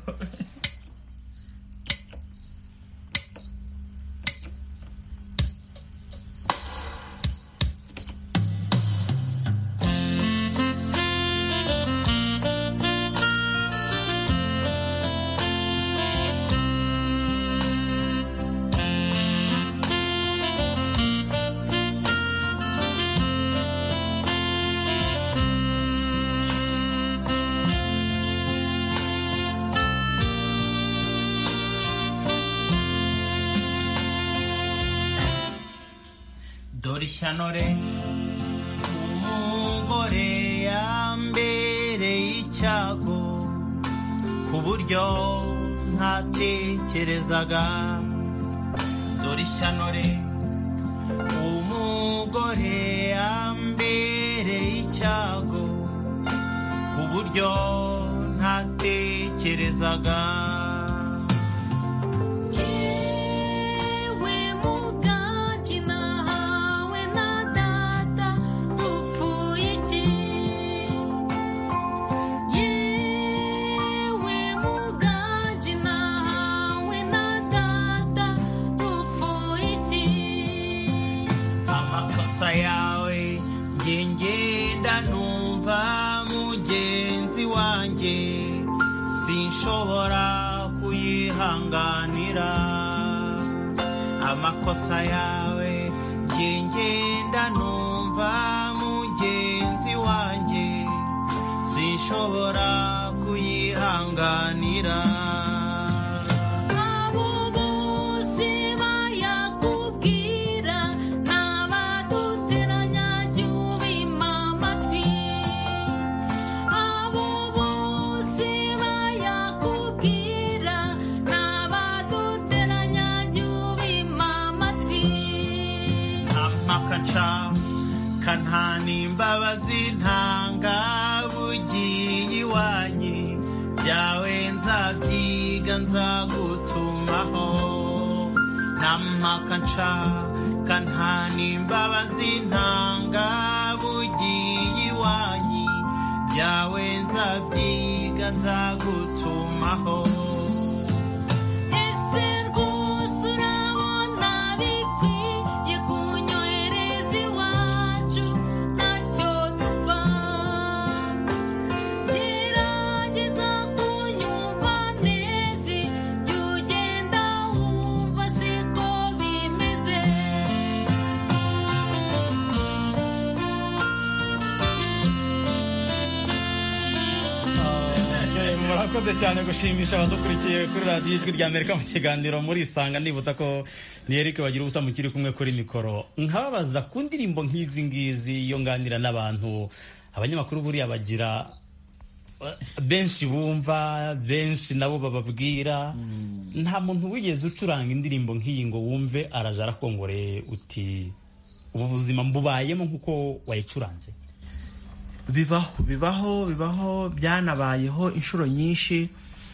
Ishanore umugore yambereye icyago ku buryo ntatekerezaga. Dore ishanore umugore yambereye icyago ku buryo ntatekerezaga. Sinshobora kuyihanganira amakosa yawe, ngenda numva mugenzi wanjye, sinshobora kuyihanganira. Imbabazi ntanga bugiye iwanyu, byawe nzabyiga nzagutumaho. Ntampaka nshaka nta n'imbabazi ntanga bugiye iwanyu, byawe nzabyiga nzagutumaho. Murakoze cyane gushimisha abadukurikiye kuri radiyo Ijwi ry'Amerika mu kiganiro muri Isanga. Nibutsa ko ni Eric Bagiruwubusa mukiri kumwe kuri mikoro. Nkababaza ku ndirimbo nk'izi ngizi iyo nganira n'abantu, abanyamakuru buriya bagira benshi bumva, benshi nabo bababwira. Nta muntu wigeze ucuranga indirimbo nk'iyi ngo wumve araje arakongoreye uti ubu buzima mbubayemo nk'uko wayicuranze? Bibaho byanabayeho inshuro nyinshi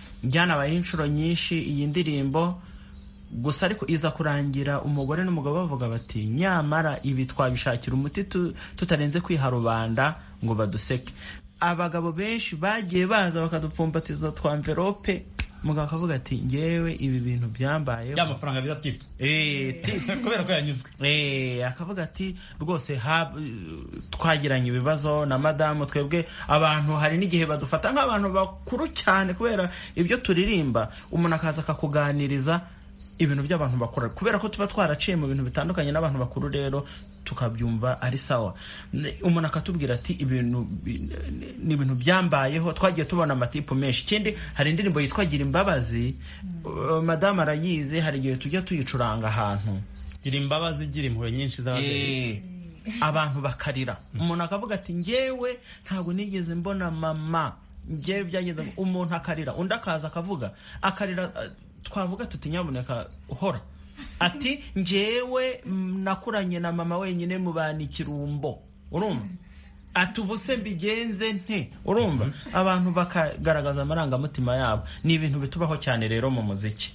iyi ndirimbo gusa, ariko iza kurangira umugore n'umugabo bavuga bati nyamara ibi twabishakira umuti tutarenze kwiha rubanda ngo baduseke. Abagabo benshi bagiye baza bakadupfumbatiza twa envelope, umugabo akavuga ati ngewe ibi bintu byambayeho, ya mafaranga biza tipu kubera ko yanyuzwe. Akavuga ati rwose twagiranye ibibazo na madamu, twebwe abantu hari n'igihe badufata nk'abantu bakuru cyane kubera ibyo turirimba. Umuntu akaza akakuganiriza ibintu by'abantu bakuru, kubera ko tuba twaraciye mu bintu bitandukanye n'abantu bakuru, rero tukabyumva ari sawa. Umuntu akatubwira ati ibintu ni ibintu byambayeho, twagiye tubona amatipu menshi. Ikindi hari indirimbo yitwa Gira Imbabazi, madamu arayize, hari igihe tujya tuyicuranga ahantu. Gira imbabazi, gira impuhwe nyinshi z'ababyeyi, abantu bakarira. Umuntu akavuga ati ngewe ntabwo nigeze mbona mama, ngewe byageze. Umuntu akarira, undi akaza akavuga akarira, twavuga tuti nyabuneka uhora ati ngewe nakuranye na mama wenyine mu bana Ikirumbo, urumva ati ubuse mbigenze nte, urumva abantu bakagaragaza amarangamutima yabo. Ni ibintu bitubaho cyane rero mu muziki.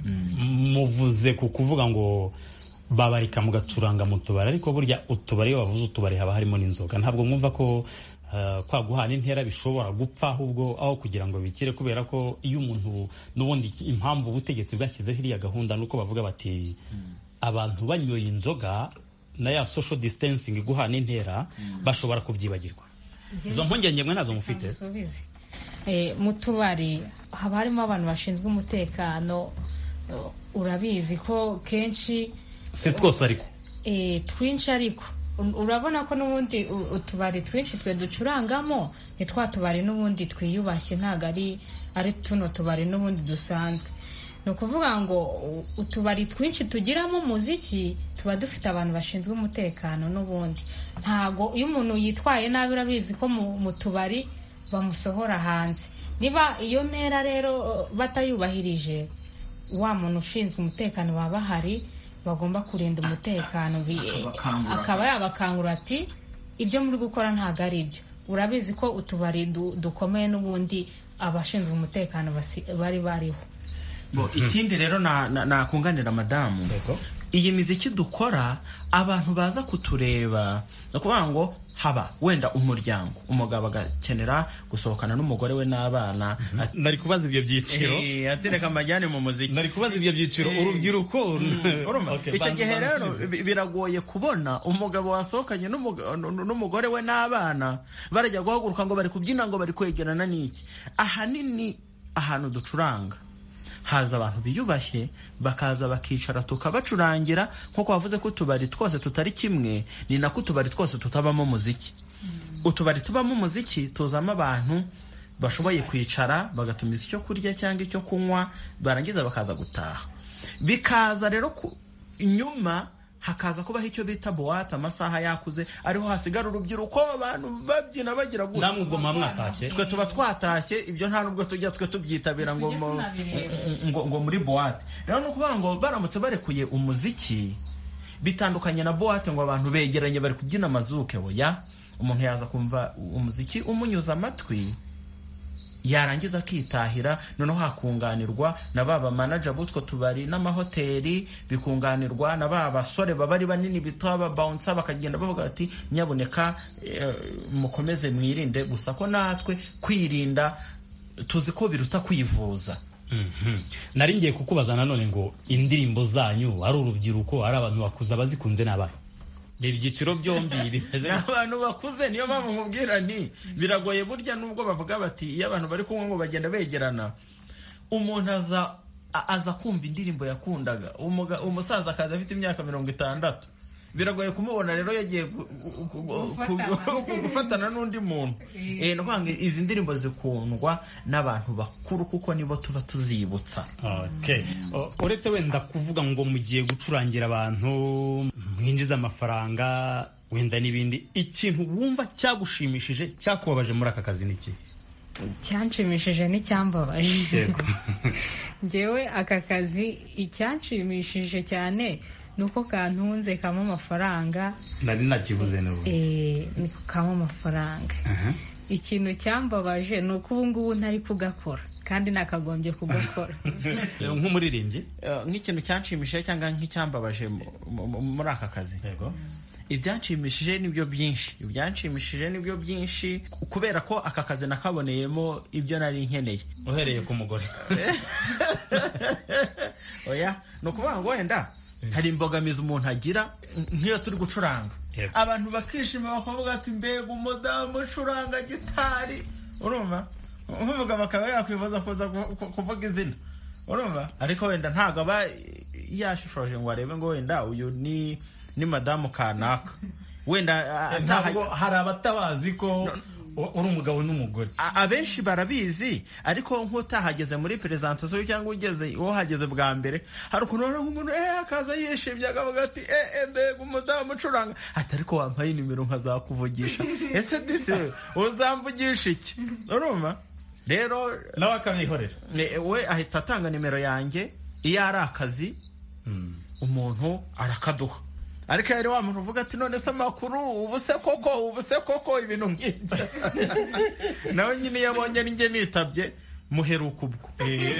Muvuze ku kuvuga ngo babarika mugacuranga mu tubari, ariko burya utubari, iyo bavuze utubari haba harimo n'inzoga. Ntabwo mwumva ko kwa guhana intera bishobora gupfa, ahubwo aho kugira ngo bikire, kubera ko iyo umuntu n'ubundi impamvu ubutegetsi bwashyizeho iriya gahunda nuko bavuga bati abantu banyoye inzoga na ya social distancing, guhana intera, bashobora kubyibagirwa. Izo mpungenge mwe nazo mufite? Mu tubari haba harimo abantu bashinzwe umutekano, urabizi ko kenshi si twose ariko twinshi, ariko urabona ko n'ubundi utubari twinshi twe ducurangamo ni twa tubari n'ubundi twiyubashye, ntabwo ari tuno tubari n'ubundi dusanzwe. Ni ukuvuga ngo utubari twinshi tugiramo umuziki tuba dufite abantu bashinzwe umutekano n'ubundi. Ntago iyo umuntu yitwaye nabi, urabizi ko mu tubari bamusohora hanze. Niba iyo ntera rero batayubahirije, wa muntu ushinzwe umutekano baba bahari, bagomba kurinda umutekano, akaba yabakangura ati ibyo muri gukora ntabwo ari byo. Urabizi ko utubari dukomeye n'ubundi abashinzwe umutekano bari bariho. Ikindi rero nakunganira madamu, iyi miziki dukora, abantu baza kutureba, no kuvuga ngo haba wenda umuryango, umugabo agakenera gusohokana n'umugore we n'abana. Nari kubaza ibyo byiciro, atereka amajyane mu muziki. Nari kubaza ibyo byiciro, urubyiruko. Icyo gihe rero biragoye kubona umugabo wasohokanye n'umugore we n'abana barajya guhaguruka ngo bari kubyina, ngo bari kwegerana n'iki. Ahanini ahantu ducuranga haza abantu biyubashye, bakaza bakicara tukabacurangira. Nkuko wavuze ko utubari twose tutari kimwe, ni nako utubari twose tutabamo umuziki. Utubari tubamo umuziki tuzamo abantu bashoboye kwicara bagatumiza icyo kurya cyangwa icyo kunywa, barangiza bakaza gutaha. Bikaza rero inyuma hakaza kubaho icyo bita boîte, amasaha yakuze, ariho hasigara urubyiruko, abantu babyina bagira gutya. Namwe ubwo mwatashye? Twe tuba twatashye, ibyo nta nubwo tujya twe tubyitabira ngo muri boîte. Rero no kuvuga ngo baramutse barekuye umuziki, bitandukanye na boîte ngo abantu begeranye bari kubyina amazuke. Oya, umuntu yaza kumva umuziki umunyuza amatwi, yarangiza akitahira. Noneho hakunganirwa na baba manager butwo tubari n'amahoteli, bikunganirwa na baba basore babari banini bitwa bouncer, bakagenda bavuga ati nyaboneka mukomeze mwirinde, gusa ko natwe kwirinda tuzi ko biruta kwivuza. Nari ngiye kukubaza nanone ngo indirimbo zanyu ari urubyiruko, ari abantu bakuze, abazikunze n'abana? Ni ibyiciro byombi biteze. Abantu bakuze, niyo mpamvu nkubwira nti biragoye burya, nubwo bavuga bati iyo abantu bari kumwe ngo bagenda begerana, umuntu aza kumva indirimbo yakundaga. Umusaza akaza afite imyaka 60, biragoye kumubona rero yagiye gufatana n'undi muntu. No kwanga izi ndirimbo zikundwa n'abantu bakuru kuko nibo tuba tuzibutsa. Okay. Uretse wenda kuvuga ngo mugiye gucurangira abantu mwinjiza amafaranga wenda n'ibindi, ikintu wumva cyagushimishije cyakubabaje muri aka kazi niki? Cyanshimishije n'icyambabaje. Njyewe aka kazi icyanshimishije cyane nuko kantunze kamo amafaranga. Nari nakivuze n'ubu. Niko kamo amafaranga. Ikintu cyambabaje nuko ubu ngubu ntari kugakora, kandi nakagombye kugakora. Nk'umuririmbyi, nk'ikintu cyanshimishije cyangwa nk'icyambabaje muri aka kazi. Yego. Ibyanshimishije nibyo byinshi, kubera ko aka kazi nakaboneyemo ibyo nari nkeneye. Uhereye ku mugore. Oya, no kuvuga ngo wenda hari imbogamizi umuntu agira nk'iyo turi gucuranga. Abantu bakishima bakavuga ati mbega umudamu ucuranga gitari, urumva? Umugabo akaba yakwibaza kuvuga izina, urumva? Ariko wenda ntago aba yashushoje ngo arebe ngo wenda uyu ni madamu kanaka. Wenda ntabwo hari abatabazi ko uri umugabo n'umugore. Abenshi barabizi, ariko nk'utahageze muri presentation cyangwa uhageze bwa mbere, hari ukuntu umuntu akaza yishimye akavuga ati mbega umudamu ucuranga, ati ariko wampaye nimero nkazakuvugisha. Ese dise uzamvugisha iki? Urumva? Rero nawe akabihorera. We ahita atanga nimero yanjye, iyo ari akazi umuntu arakaduha. ariko yari wa muntu uvuga ati none se amakuru ubu se koko ibintu nk'ibyo nawe nyine yabonye ninjye nitabye muheruka ubwo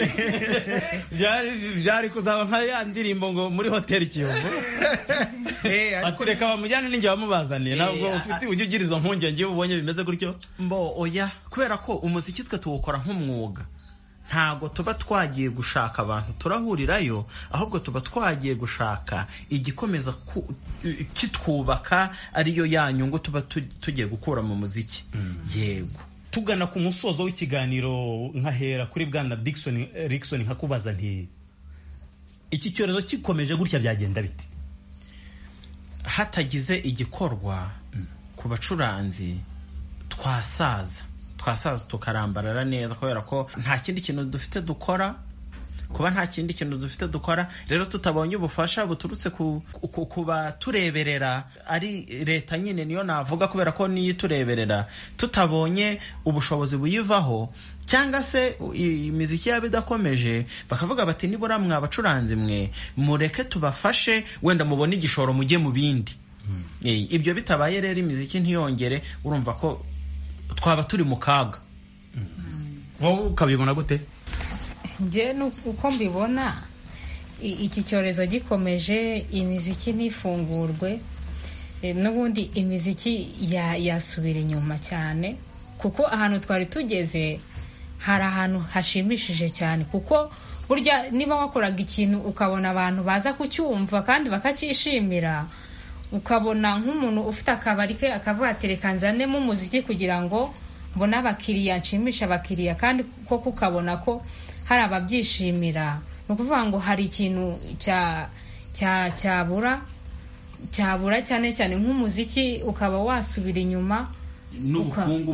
byari kuzaba nka ya ndirimbo ngo muri hoteli Kiyovu atureka bamujyane ninjye bamubazaniye ntabwo ufite ujya ugira izo mpungenge iyo ubonye bimeze gutyo oya kubera ko umuziki twe tuwukora nk'umwuga ntago tuba twagiye gushaka abantu turahurirayo ahubwo tuba twagiye gushaka igikomeza kitwubaka ariyo ya nyungu tuba tugiye gukura mu muziki yego tugana ku musozo w'ikiganiro nkahera kuri bwana Rickson nkakubaza nti iki cyorezo kikomeje gutya byagenda bite hatagize igikorwa ku bacuranzi twasaza tukarambarara neza kubera ko nta kindi kintu dufite dukora rero tutabonye ubufasha buturutse ku batureberera ari leta nyine niyo navuga kubera ko niyo itureberera tutabonye ubushobozi buyivaho cyangwa se imiziki yabo idakomeje bakavuga bati nibura mwa abacuranzi mwe mureke tubafashe wenda mubone igishoro mujye mu bindi ibyo bitabaye rero imiziki ntiyongere urumva ko twaba turi mu kaga wowe ukabibona gute njye uko mbibona iki cyorezo gikomeje imiziki ntifungurwe n'ubundi imiziki yasubira inyuma cyane kuko ahantu twari tugeze hari ahantu hashimishije cyane kuko burya niba wakoraga ikintu ukabona abantu baza kucyumva kandi bakacyishimira ukabona nk'umuntu ufite akabari ke akavuga ati reka nzanemo umuziki kugira ngo mbone abakiriya nshimisha abakiriya kandi koko ukabona ko hari ababyishimira ni ukuvuga ngo hari ikintu cyabura cyane cyane nk'umuziki ukaba wasubira inyuma n'ubukungu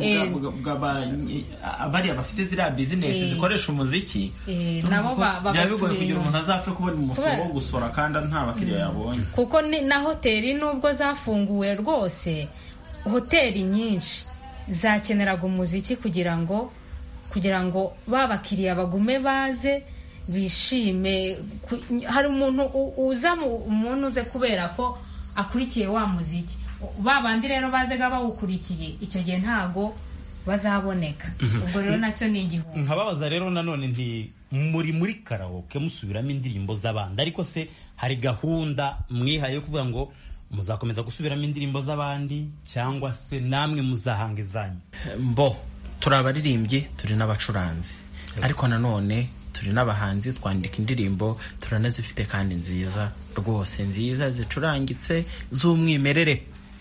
bariya bafite ziriya bizinesi zikoresha umuziki nabo byabigoye kugira umuntu azapfe kubona umusoro wo gusora kandi nta bakiriya yabonye kuko na hoteli nubwo zafunguwe rwose hoteli nyinshi zakeneraga umuziki kugira ngo ba bakiriya bagume baze bishime hari umuntu uze kubera ko akurikiye wa muziki babandi rero bazaga bawukurikiye icyo gihe ntago bazaboneka ubwo rero nacyo ni igihombo nkababaza rero nanone nti muri karaoke musubiramo indirimbo z'abandi ariko se hari gahunda mwihaye yo kuvuga ngo muzakomeza gusubiramo indirimbo z'abandi cyangwa se namwe muzahanga izanyu turi abaririmbyi turi n'abacuranzi ariko nanone turi n'abahanzi twandika indirimbo turanazifite kandi nziza rwose nziza zicurangitse z'umwimerere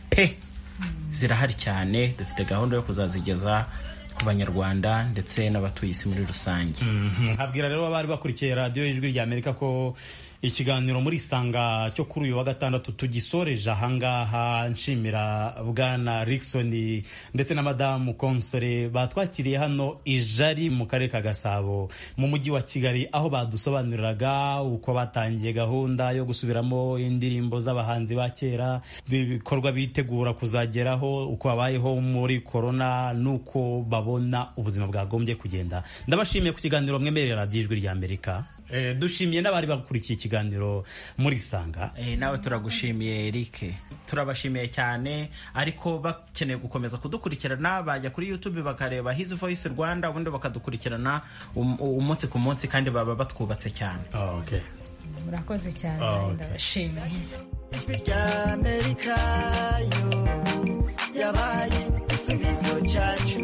zirahari cyane dufite gahunda yo kuzazigeza ku banyarwanda ndetse n'abatuye isi muri rusange nkabwira rero abari bakurikiye radiyo y'ijwi ry'Amerika ko ikiganiro muri Isanga cyo kuri uyu wa gatandatu tugisoreje ahangaha nshimira bwana Rickson ndetse na madamu Konsole batwakiriye hano ijari mu karere ka Gasabo mu mujyi wa Kigali aho badusobanuriraga uko batangiye gahunda yo gusubiramo indirimbo z'abahanzi ba kera ibikorwa bitegura kuzageraho uko babayeho muri corona nuko babona ubuzima bwagombye kugenda. Ndabashimiye ku kiganiro mwemerera radiyo y'ijwi ry'Amerika. Dushimiye n'abari bakurikiye ikiganiro muri Isanga. Nawe turagushimiye Eric, turabashimiye cyane ariko bakeneye gukomeza kudukurikirana bajya kuri YouTube bakareba His Voice Rwanda ubundi bakadukurikirana umunsi ku munsi kandi baba batwubatse cyane. Okay. Murakoze cyane ndabashimiye. Ijwi ry'Amerika yo yabaye igisubizo cyacu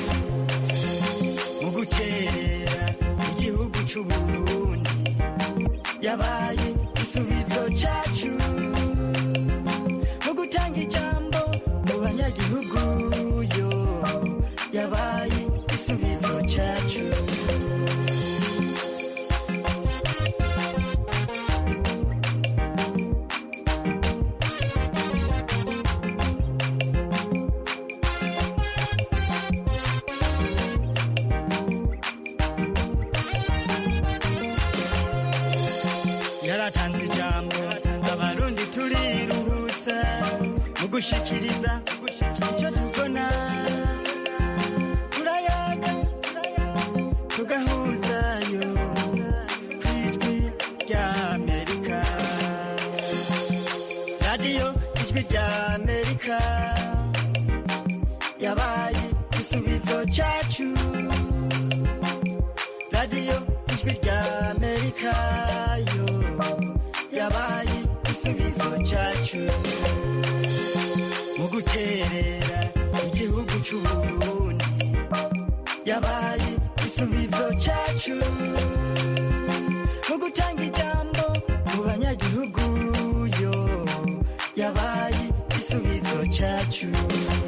mu gutera igihugu cy'Uburundi yabaye igisubizo cyacu mu gutanga ijambo mu banyagihugu yo yabaye igisubizo cyacu. Yaratanze ijambo abarundi turiruhutsa mu gushikiriza icyo tubona turayaga tugahuzayo kw'ijwi ry'Amerika radiyo ijwi rya amerika yabaye igisubizo cyacu. radiyo ijwi rya amerika yo yabaye igisubizo cyacu. mu guterera igihugu c'uburundi yabaye igisubizo cyacu. mu gutanga ijambo mu banyagihugu yo yabaye igisubizo cyacu.